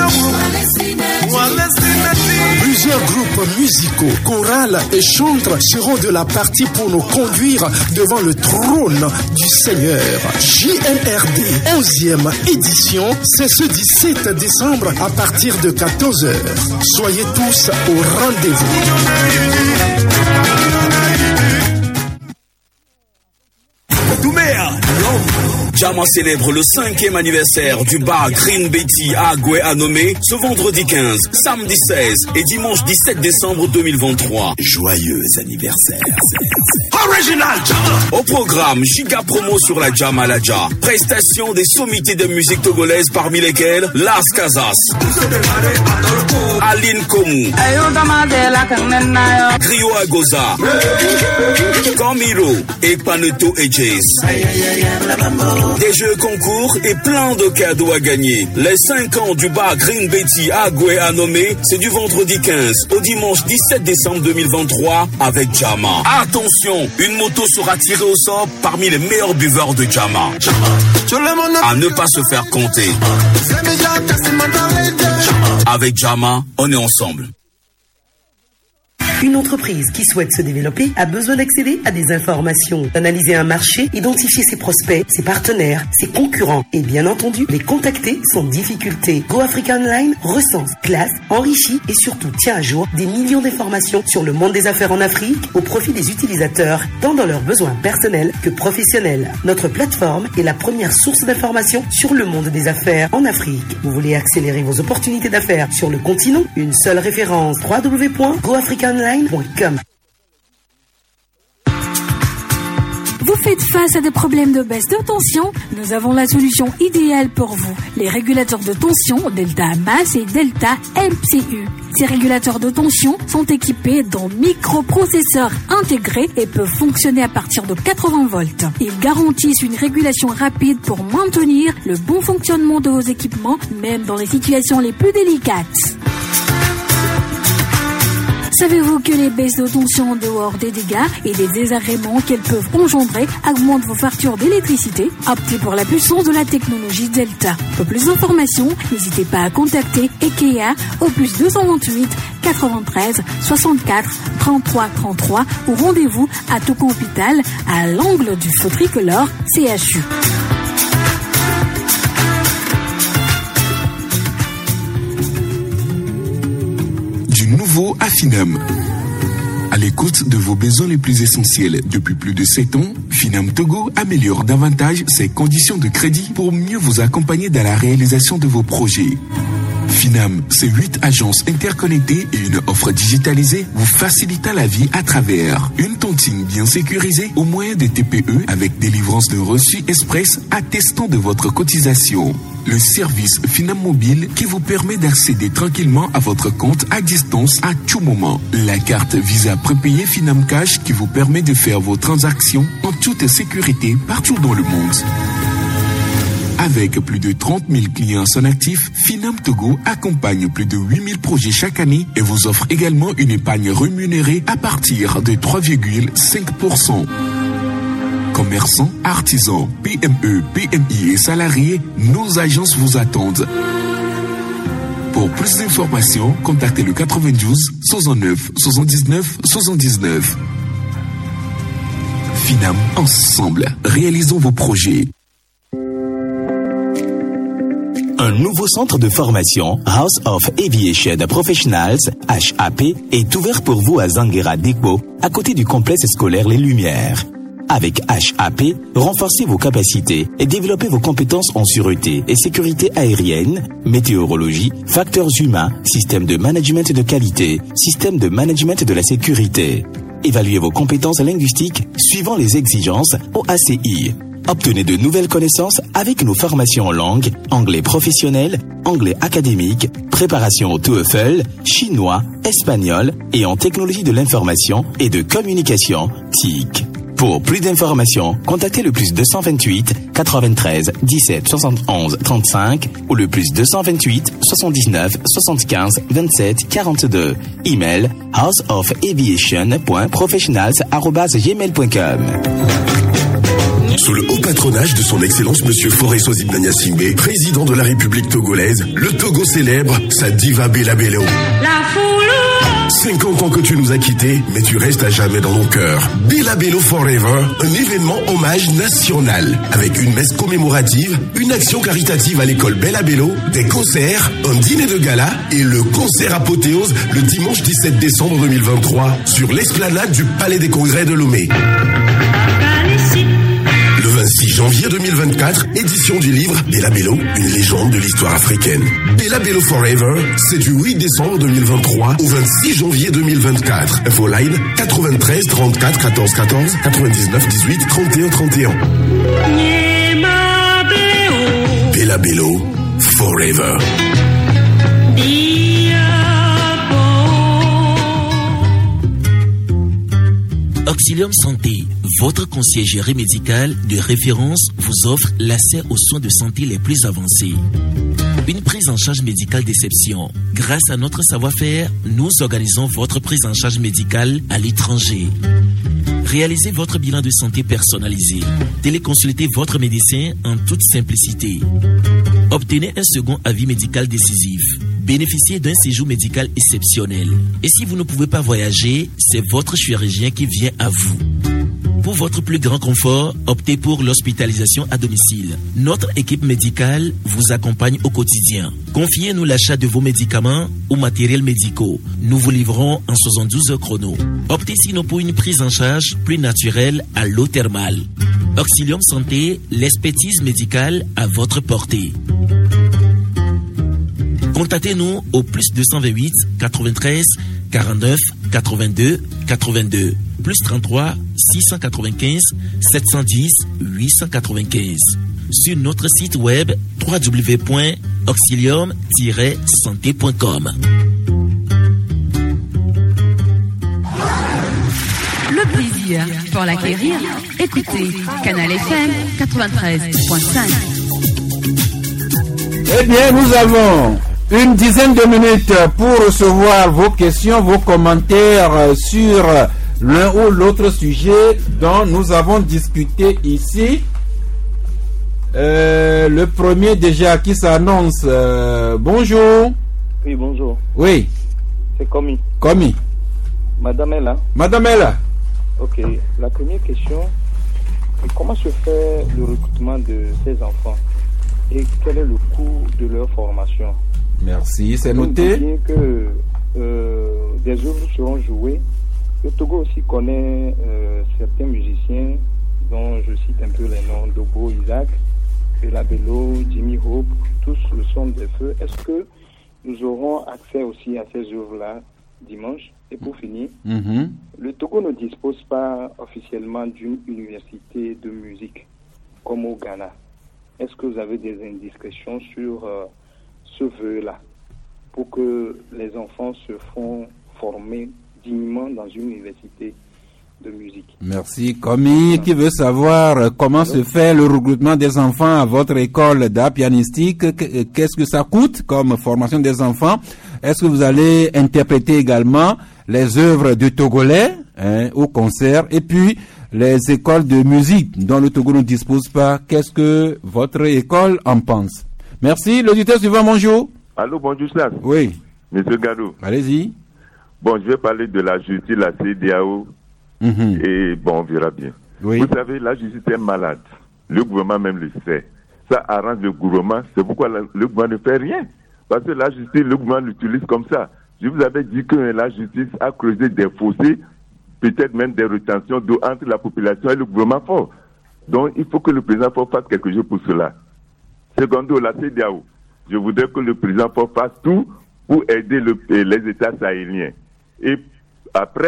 Plusieurs groupes musicaux, chorales et chantres seront de la partie pour nous conduire devant le trône du Seigneur. J N R D onzième édition, c'est ce dix-sept décembre à partir de quatorze heures. Soyez tous au rendez-vous. Jama célèbre le cinquième anniversaire du bar Green Betty à Agoué-Anomé ce vendredi quinze, samedi seize et dimanche dix-sept décembre deux mille vingt-trois. Joyeux anniversaire. Original Jama. Au programme, giga promo sur la Jama Laja. Prestation des sommités de musique togolaise parmi lesquelles Las Casas, Aline Komu, Griot Agoza, Camilo et Paneto Ejes. Des jeux concours et plein de cadeaux à gagner. Les cinq ans du bar Green Betty à Agoué-Anomé, c'est du vendredi quinze au dimanche dix-sept décembre deux mille vingt-trois avec Jama. Attention, une moto sera tirée au sort parmi les meilleurs buveurs de Jama. À ne pas se faire compter. Avec Jama, on est ensemble. Une entreprise qui souhaite se développer a besoin d'accéder à des informations, d'analyser un marché, identifier ses prospects, ses partenaires, ses concurrents et bien entendu les contacter sans difficulté. Go Africa Online recense, classe, enrichit et surtout tient à jour des millions d'informations sur le monde des affaires en Afrique au profit des utilisateurs, tant dans leurs besoins personnels que professionnels. Notre plateforme est la première source d'informations sur le monde des affaires en Afrique. Vous voulez accélérer vos opportunités d'affaires sur le continent? Une seule référence, w w w point go africa online point com. Vous faites face à des problèmes de baisse de tension? Nous avons la solution idéale pour vous. Les régulateurs de tension Delta Mass et Delta M C U. Ces régulateurs de tension sont équipés d'un microprocesseur intégré et peuvent fonctionner à partir de quatre-vingts volts. Ils garantissent une régulation rapide pour maintenir le bon fonctionnement de vos équipements, même dans les situations les plus délicates. Savez-vous que les baisses de tension en dehors des dégâts et des désagréments qu'elles peuvent engendrer augmentent vos factures d'électricité? Optez pour la puissance de la technologie Delta. Pour plus d'informations, n'hésitez pas à contacter Ekea au plus deux cent vingt-huit quatre-vingt-treize soixante-quatre trente-trois trente-trois ou rendez-vous à Tocon Hôpital à l'angle du feu tricolore C H U. Nouveau à Finam. À l'écoute de vos besoins les plus essentiels depuis plus de sept ans, Finam Togo améliore davantage ses conditions de crédit pour mieux vous accompagner dans la réalisation de vos projets. Finam, ses huit agences interconnectées et une offre digitalisée vous facilitant la vie à travers une tontine bien sécurisée au moyen des T P E avec délivrance de reçus express attestant de votre cotisation. Le service Finam Mobile qui vous permet d'accéder tranquillement à votre compte à distance à tout moment. La carte Visa prépayée Finam Cash qui vous permet de faire vos transactions en toute sécurité partout dans le monde. Avec plus de trente mille clients son actif, Finam Togo accompagne plus de huit mille projets chaque année et vous offre également une épargne rémunérée à partir de trois virgule cinq pour cent. Commerçants, artisans, P M E, P M I et salariés, nos agences vous attendent. Pour plus d'informations, contactez le quatre-vingt-douze soixante-neuf soixante-dix-neuf soixante-dix-neuf. Finam, ensemble, réalisons vos projets. Un nouveau centre de formation, House of Aviation Professionals, H A P, est ouvert pour vous à Zanguera Dikbo, à côté du complexe scolaire Les Lumières. Avec H A P, renforcez vos capacités et développez vos compétences en sûreté et sécurité aérienne, météorologie, facteurs humains, système de management de qualité, système de management de la sécurité. Évaluez vos compétences linguistiques suivant les exigences O A C I. Obtenez de nouvelles connaissances avec nos formations en langue, anglais professionnel, anglais académique, préparation au TOEFL, chinois, espagnol et en technologie de l'information et de communication T I C. Pour plus d'informations, contactez le plus deux cent vingt-huit quatre-vingt-treize dix-sept soixante-onze trente-cinq ou le plus deux cent vingt-huit soixante-dix-neuf soixante-quinze vingt-sept quarante-deux. Email houseofaviation.professionals arobase gmail point com. Sous le haut patronage de son Excellence Monsieur Faure Sozibnania Singbe, président de la République togolaise, le Togo célèbre sa diva Bella Bello. La foule. cinquante ans que tu nous as quittés, mais tu restes à jamais dans nos cœurs. Bella Bello Forever, un événement hommage national, avec une messe commémorative, une action caritative à l'école Bella Bello, des concerts, un dîner de gala et le concert apothéose le dimanche dix-sept décembre deux mille vingt-trois sur l'esplanade du Palais des Congrès de Lomé. Le vingt-six janvier deux mille vingt-quatre, édition du livre Bella Bello, une légende de l'histoire africaine. Bella Bello Forever, c'est du huit décembre deux mille vingt-trois au vingt-six janvier deux mille vingt-quatre. Infoline quatre-vingt-treize trente-quatre quatorze quatorze quatre-vingt-dix-neuf dix-huit trente et un trente et un. Bella Bello Forever. Auxilium Santé, votre conciergerie médicale de référence, vous offre l'accès aux soins de santé les plus avancés. Une prise en charge médicale d'exception. Grâce à notre savoir-faire, nous organisons votre prise en charge médicale à l'étranger. Réalisez votre bilan de santé personnalisé. Téléconsultez votre médecin en toute simplicité. Obtenez un second avis médical décisif. Bénéficiez d'un séjour médical exceptionnel. Et si vous ne pouvez pas voyager, c'est votre chirurgien qui vient à vous. Pour votre plus grand confort, optez pour l'hospitalisation à domicile. Notre équipe médicale vous accompagne au quotidien. Confiez-nous l'achat de vos médicaments ou matériels médicaux. Nous vous livrons en soixante-douze heures chrono. Optez sinon pour une prise en charge plus naturelle à l'eau thermale. Auxilium Santé, l'expertise médicale à votre portée. Contactez-nous au plus deux cent vingt-huit quatre-vingt-treize quarante-neuf quatre-vingt-deux quatre-vingt-deux plus trente-trois six cent quatre-vingt-quinze sept cent dix huit cent quatre-vingt-quinze sur notre site web w w w point auxilium tiret santé point com. Le plaisir pour l'acquérir, écoutez Canal F M quatre-vingt-treize point cinq. Eh bien, nous avons une dizaine de minutes pour recevoir vos questions, vos commentaires sur l'un ou l'autre sujet dont nous avons discuté ici. Euh, le premier déjà qui s'annonce. Euh, bonjour. Oui, bonjour. Oui. C'est Komi. Komi. Madame est là. Madame est là. Ok. La première question, c'est comment se fait le recrutement de ces enfants et quel est le coût de leur formation? Merci, c'est noté. Vous dire que euh, des œuvres seront jouées. Le Togo aussi connaît euh, certains musiciens dont je cite un peu les noms: Dobo, Isaac, Bella Bello, Jimmy Hope, tous le son des feux. Est-ce que nous aurons accès aussi à ces œuvres-là dimanche? Et pour finir, mm-hmm. le Togo ne dispose pas officiellement d'une université de musique comme au Ghana. Est-ce que vous avez des indiscrétions sur euh, ce vœu-là pour que les enfants se font former dignement dans une université de musique? Merci. Komi, qui veut savoir comment se fait le regroupement des enfants à votre école d'art pianistique? Qu'est-ce que ça coûte comme formation des enfants? Est-ce que vous allez interpréter également les œuvres de Togolais hein, au concert? Et puis, les écoles de musique dont le Togo ne dispose pas, qu'est-ce que votre école en pense? Merci. L'auditeur suivant, bonjour. Allô, bonjour, Slav. Oui. Monsieur Gadou. Allez-y. Bon, je vais parler de la justice, la C D A O. Mm-hmm. Et bon, on verra bien. Oui. Vous savez, la justice est malade. Le gouvernement même le sait. Ça arrange le gouvernement. C'est pourquoi la, le gouvernement ne fait rien. Parce que la justice, le gouvernement l'utilise comme ça. Je vous avais dit que la justice a creusé des fossés, peut-être même des retentions d'eau entre la population et le gouvernement fort. Donc, il faut que le président Faure fasse quelque chose pour cela. Secondo, la C D A O. Je voudrais que le président Faure fasse tout pour aider le, les États sahéliens. Et après,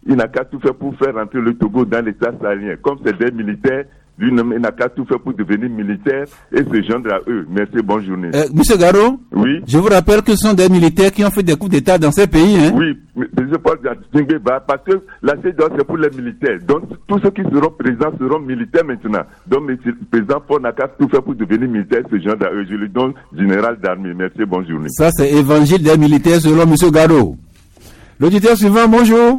il n'a qu'à tout faire pour faire rentrer le Togo dans l'État sahélien. Comme c'est des militaires, lui, il n'a qu'à tout faire pour devenir militaire et se joindre à eux. Merci, bonne journée. Euh, Monsieur Garo, oui. Je vous rappelle que ce sont des militaires qui ont fait des coups d'État dans ces pays. Hein? Oui, mais je parle de parce que la C E D A O, c'est pour les militaires. Donc, tous ceux qui seront présents seront militaires maintenant. Donc, le président Paul n'a qu'à tout faire pour devenir militaire et se joindre à eux. Je lui donne général d'armée. Merci, bonne journée. Ça, c'est évangile des militaires selon Monsieur Garo. L'auditeur suivant, bonjour.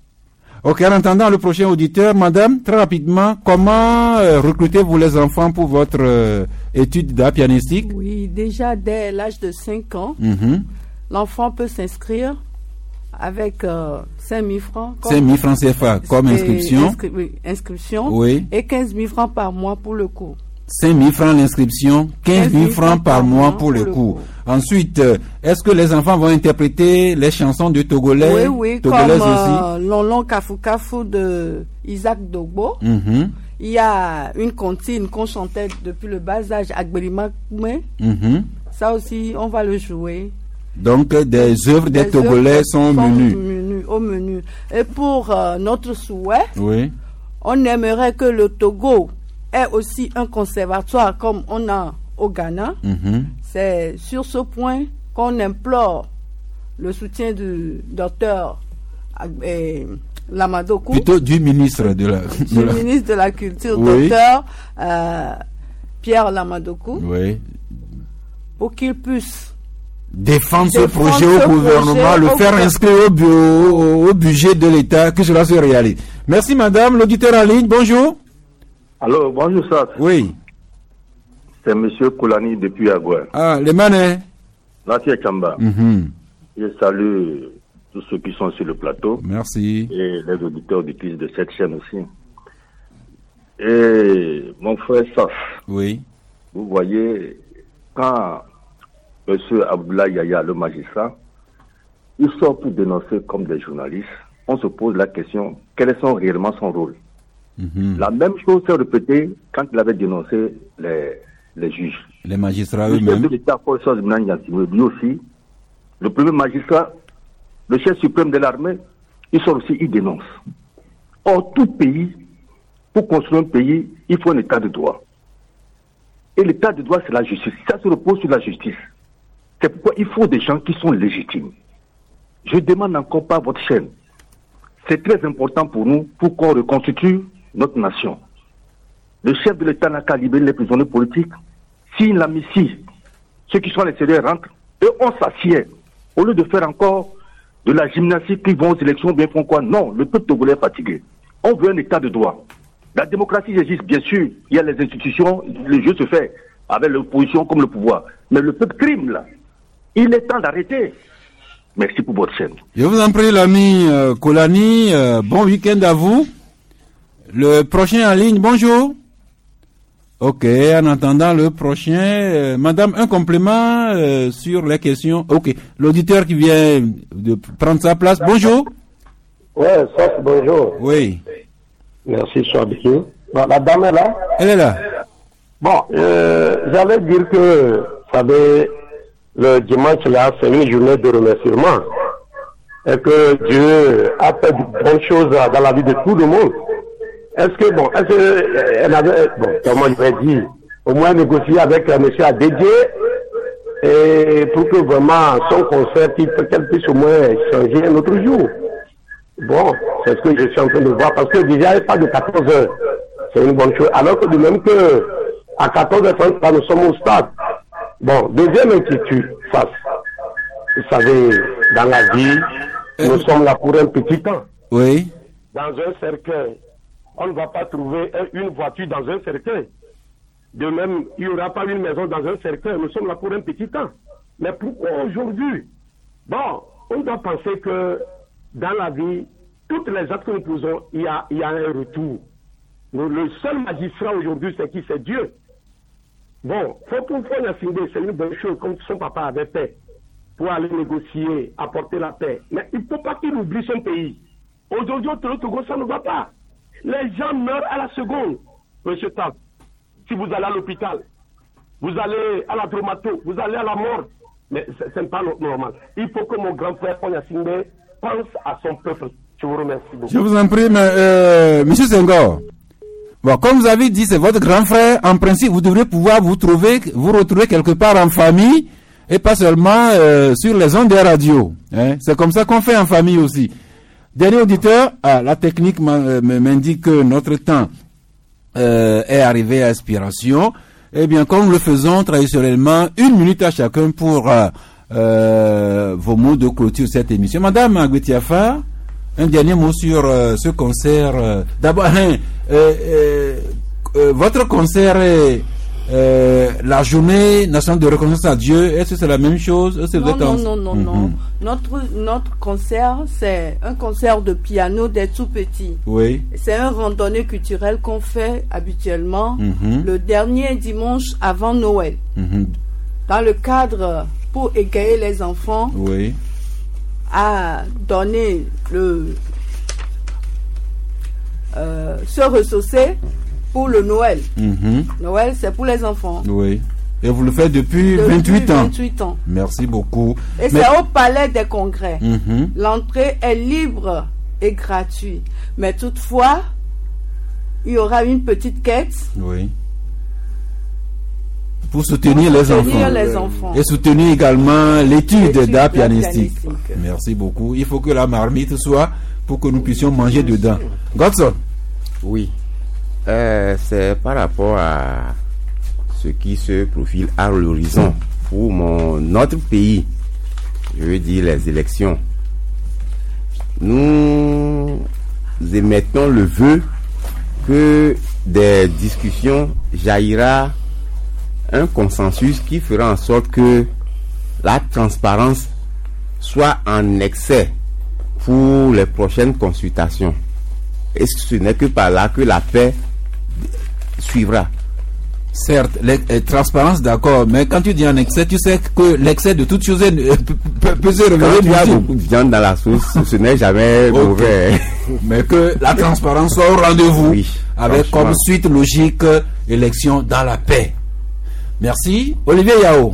Ok, en attendant le prochain auditeur, madame, très rapidement, comment euh, recrutez-vous les enfants pour votre euh, étude d'art pianistique? Oui, déjà dès l'âge de cinq ans, mm-hmm. l'enfant peut s'inscrire avec euh, cinq mille francs. cinq mille francs C F A comme inscription. Inscri oui, inscription. Oui. Et quinze mille francs par mois pour le cours. cinq mille francs l'inscription, quinze mille francs par mois pour le cours. Ensuite, euh, est-ce que les enfants vont interpréter les chansons de Togolais? Oui, oui, Togolaises comme aussi. euh, Lolon Kafu Kafu de Isaac Dogbo. Mm-hmm. Il y a une comptine qu'on chantait depuis le bas âge, Agbelima Koume. Mm-hmm. Ça aussi, on va le jouer. Donc, des œuvres des, des Togolais œuvres sont, sont au menu. menu. Au menu. Et pour euh, notre souhait, oui. on aimerait que le Togo ait aussi un conservatoire comme on a au Ghana. Mm-hmm. C'est sur ce point qu'on implore le soutien du docteur eh, Lamadokou. Plutôt du ministre de la, du de la... ministre de la Culture, oui. docteur euh, Pierre Lamadokou. Oui. Pour qu'il puisse défendre ce projet au gouvernement, le faire inscrire au, bu au, au budget de l'État, que cela se réalise. Merci madame, l'auditeur en ligne, bonjour. Allô, bonjour Sat. Oui. C'est monsieur Koulani depuis Agoué. Ah, les manets. Là, c'est Chamba. Mm-hmm. Je salue tous ceux qui sont sur le plateau. Merci. Et les auditeurs de, de cette chaîne aussi. Et mon frère Saf. Oui. Vous voyez, quand monsieur Abdoulaye Yaya, le magistrat, il sort pour dénoncer comme des journalistes, on se pose la question, quel est son, réellement son rôle? Mm-hmm. La même chose s'est répétée quand il avait dénoncé les, les juges. Les magistrats eux-mêmes. Le chef de l'État, lui aussi, le premier magistrat, le chef suprême de l'armée, il sort aussi, il dénonce. Or, tout pays, pour construire un pays, il faut un état de droit. Et l'état de droit, c'est la justice. Ça se repose sur la justice. C'est pourquoi il faut des gens qui sont légitimes. Je demande encore par votre chaîne. C'est très important pour nous, pour qu'on reconstitue notre nation. Le chef de l'État n'a qu'à libérer les prisonniers politiques. S'il l'a mis ici, ceux qui sont à l'extérieur rentrent, et on s'assied. Au lieu de faire encore de la gymnastique qui vont aux élections, bien font quoi? Non, le peuple togolais est fatigué. On veut un état de droit. La démocratie existe, bien sûr. Il y a les institutions, le jeu se fait avec l'opposition comme le pouvoir. Mais le peuple crime, là, il est temps d'arrêter. Merci pour votre chaîne. Je vous en prie, l'ami euh, Kolani. Euh, bon week-end à vous. Le prochain en ligne, bonjour. Ok, en attendant le prochain, euh, madame, un complément euh, sur les questions. Ok, l'auditeur qui vient de prendre sa place, bonjour. Ouais, sauf bonjour. Oui. Merci, sois bien. Bon, la dame est là? Elle est là. Bon, euh, j'allais dire que, vous savez, le dimanche là, c'est une journée de remerciement. Et que Dieu a fait de bonnes choses dans la vie de tout le monde. Est-ce que, bon, est-ce qu'elle avait, bon, comment je vais dire, au moins négocier avec M. Adédié, et pour que vraiment son concert, qu'elle puisse au moins changer un autre jour. Bon, c'est ce que je suis en train de voir, parce que déjà, il n'y a pas de quatorze heures. C'est une bonne chose. Alors que de même que, à quatorze heures trente, nous sommes au stade. Bon, deuxième inquiétude, face. Vous savez, dans la vie, nous euh... sommes là pour un petit temps. Oui. Dans un cercueil, on ne va pas trouver une voiture dans un cercueil. De même, il n'y aura pas une maison dans un cercueil. Nous sommes là pour un petit temps. Mais pourquoi aujourd'hui? Bon, on doit penser que dans la vie, toutes les actes que nous posons, il y a, il y a un retour. Le, le seul magistrat aujourd'hui, c'est qui? C'est Dieu. Bon, faut pour faire c'est une bonne chose, comme son papa avait fait, pour aller négocier, apporter la paix. Mais il ne faut pas qu'il oublie son pays. Aujourd'hui, au Togo, ça ne va pas. Les gens meurent à la seconde. Monsieur Tav, si vous allez à l'hôpital, vous allez à la traumato, vous allez à la mort. Mais ce n'est pas normal. Il faut que mon grand frère Ponyasinde pense à son peuple. Je vous remercie beaucoup. Je vous en prie, mais, euh, Monsieur Senghor. Bon, comme vous avez dit, c'est votre grand frère. En principe, vous devrez pouvoir vous trouver, vous retrouver quelque part en famille et pas seulement euh, sur les ondes des radios. Hein. C'est comme ça qu'on fait en famille aussi. Dernier auditeur, ah, la technique m'indique que notre temps euh, est arrivé à expiration. Eh bien, comme nous le faisons traditionnellement, une minute à chacun pour euh, euh, vos mots de clôture de cette émission. Madame Aguetiafa, un dernier mot sur euh, ce concert. Euh, D'abord, hein, euh, euh, euh, votre concert est euh, la journée nationale de reconnaissance à Dieu. Est-ce que c'est la même chose? Est-ce que Non, vous êtes en... non, non, non, Mhm. non. Notre, notre concert, c'est un concert de piano des tout petits. Oui. C'est un randonnée culturelle qu'on fait habituellement Mhm. le dernier dimanche avant Noël. Mhm. Dans le cadre pour égayer les enfants Oui. à donner le euh, se ressourcer pour le Noël. Mhm. Noël, c'est pour les enfants. Oui. Et vous le faites depuis, Depuis vingt-huit ans. vingt-huit ans. Merci beaucoup. Et Mais- c'est au Palais des Congrès. Mhm. L'entrée est libre et gratuite. Mais toutefois, il y aura une petite quête Oui. Pour soutenir, Pour les, soutenir enfants. les enfants. Et soutenir également l'étude L'étude d'art d'art pianistique. pianistique. Merci beaucoup. Il faut que la marmite soit pour que nous puissions manger dedans. Godson. Oui. Euh, c'est par rapport à ce qui se profile à l'horizon pour mon, notre pays. Je veux dire les élections. Nous émettons le vœu que des discussions jaillira un consensus qui fera en sorte que la transparence soit en excès pour les prochaines consultations. Et ce n'est que par là que la paix suivra. Certes, la transparence, d'accord, mais quand tu dis en excès, tu sais que l'excès de toute chose est- peut, peut, peut se révéler Quand il y a utile. beaucoup de viande dans la sauce, ce n'est jamais Ok. mauvais. Mais que la transparence soit au rendez-vous, Oui, avec franchement. comme suite logique élection dans la paix. Merci. Olivier Yao.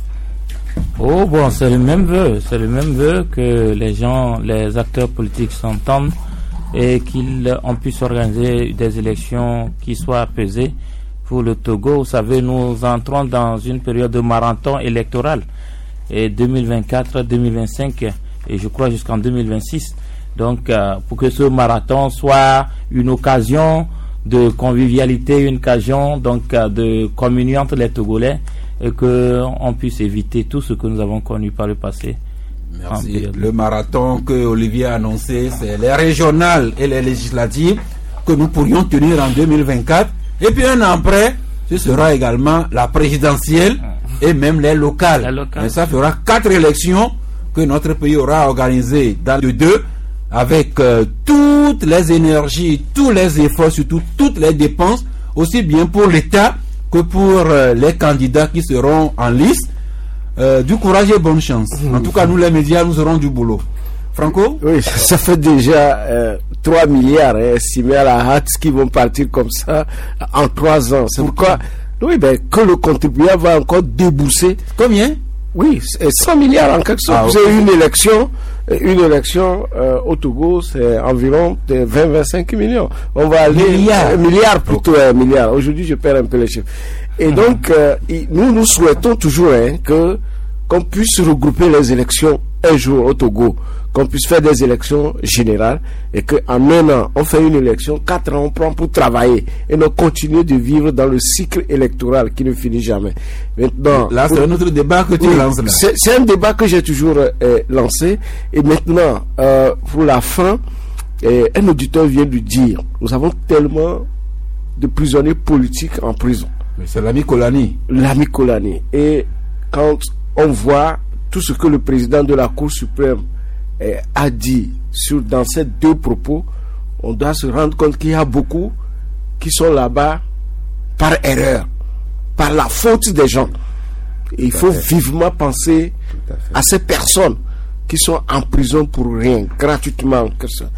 Oh bon, c'est le même vœu, c'est le même vœu que les gens, les acteurs politiques s'entendent et qu'ils on puisse organiser des élections qui soient apaisées pour le Togo. Vous savez, nous entrons dans une période de marathon électoral et deux mille vingt-quatre deux mille vingt-cinq et je crois jusqu'en deux mille vingt-six. Donc, euh, pour que ce marathon soit une occasion de convivialité, une occasion donc euh, de communion entre les Togolais et que on puisse éviter tout ce que nous avons connu par le passé. Merci. Le marathon que Olivier a annoncé, c'est les régionales et les législatives que nous pourrions tenir en deux mille vingt-quatre. Et puis un an après, ce sera également la présidentielle et même les locales. locales. Et ça fera quatre élections que notre pays aura organisées dans le deux, avec euh, toutes les énergies, tous les efforts, surtout toutes les dépenses, aussi bien pour l'État que pour euh, les candidats qui seront en liste. Euh, du courage et bonne chance. En tout cas, nous les médias, nous aurons du boulot. Franco? Oui, ça fait déjà euh, trois milliards hein, estimés à la hâte qui vont partir comme ça en trois ans. C'est pourquoi, oui, ben, que le contribuable va encore débourser. Combien? Oui, c'est cent milliards en quelque sorte. Ah, c'est okay. une élection, une élection euh, au Togo, c'est environ de vingt à vingt-cinq millions. On va aller Milliards. euh, milliards plutôt, okay. un milliard. Aujourd'hui, je perds un peu les chiffres. Et mmh. donc, euh, nous, nous souhaitons toujours hein, que qu'on puisse regrouper les élections un jour au Togo, qu'on puisse faire des élections générales et qu'en un an, on fait une élection, quatre ans, on prend pour travailler et non continuer de vivre dans le cycle électoral qui ne finit jamais. Maintenant, là, c'est un autre débat que tu oui, lances là. C'est, c'est un débat que j'ai toujours euh, lancé. Et maintenant, euh, pour la fin, euh, un auditeur vient de dire, nous avons tellement de prisonniers politiques en prison. Mais c'est l'ami Kolani. L'ami Kolani. Et quand on voit tout ce que le président de la Cour suprême eh, a dit sur, dans ces deux propos, on doit se rendre compte qu'il y a beaucoup qui sont là-bas par erreur, par la faute des gens. Et il faut vivement penser à, à ces personnes qui sont en prison pour rien, gratuitement.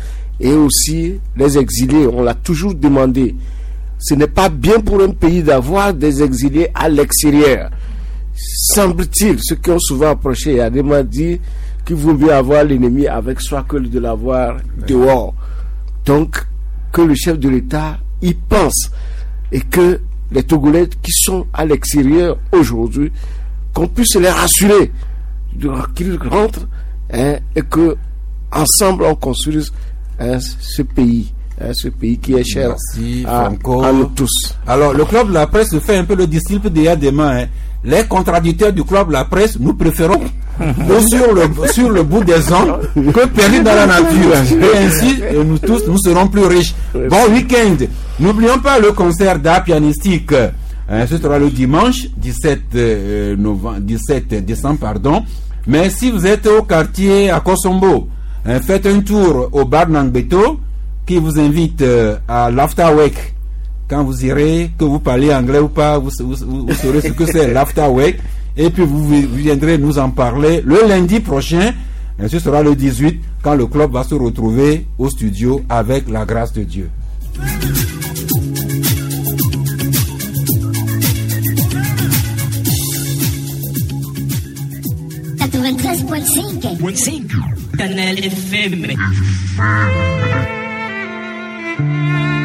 Et aussi les exilés, on l'a toujours demandé. Ce n'est pas bien pour un pays d'avoir des exilés à l'extérieur. Semble-t-il, ceux qui ont souvent approché, Adema dit qu'il vaut mieux avoir l'ennemi avec soi que de l'avoir dehors. Donc, que le chef de l'État y pense et que les Togolais qui sont à l'extérieur aujourd'hui, qu'on puisse les rassurer qu'ils rentrent hein, et que ensemble on construise hein, ce pays. Ce pays qui est cher Merci, à, à nous tous. Alors, le club de la presse fait un peu le disciple d'I A demain. Hein. Les contradicteurs du club de la presse, nous préférons sur le, sur le bout des ans que perdus dans la nature. Et ainsi, nous tous, nous serons plus riches. Bon week-end. N'oublions pas le concert d'art pianistique. Hein, ce sera le dimanche dix-sept décembre. Pardon. Mais si vous êtes au quartier à Kosombo, hein, faites un tour au bar Nangbeto, qui vous invite euh, à l'Afterwork. Quand vous irez, que vous parlez anglais ou pas, vous, vous, vous saurez ce que c'est l'Afterwork. Et puis vous, vous viendrez nous en parler le lundi prochain. Et ce sera le dix-huit, quand le club va se retrouver au studio avec la grâce de Dieu. quatre-vingt-treize point cinq Canal F M. Thank you.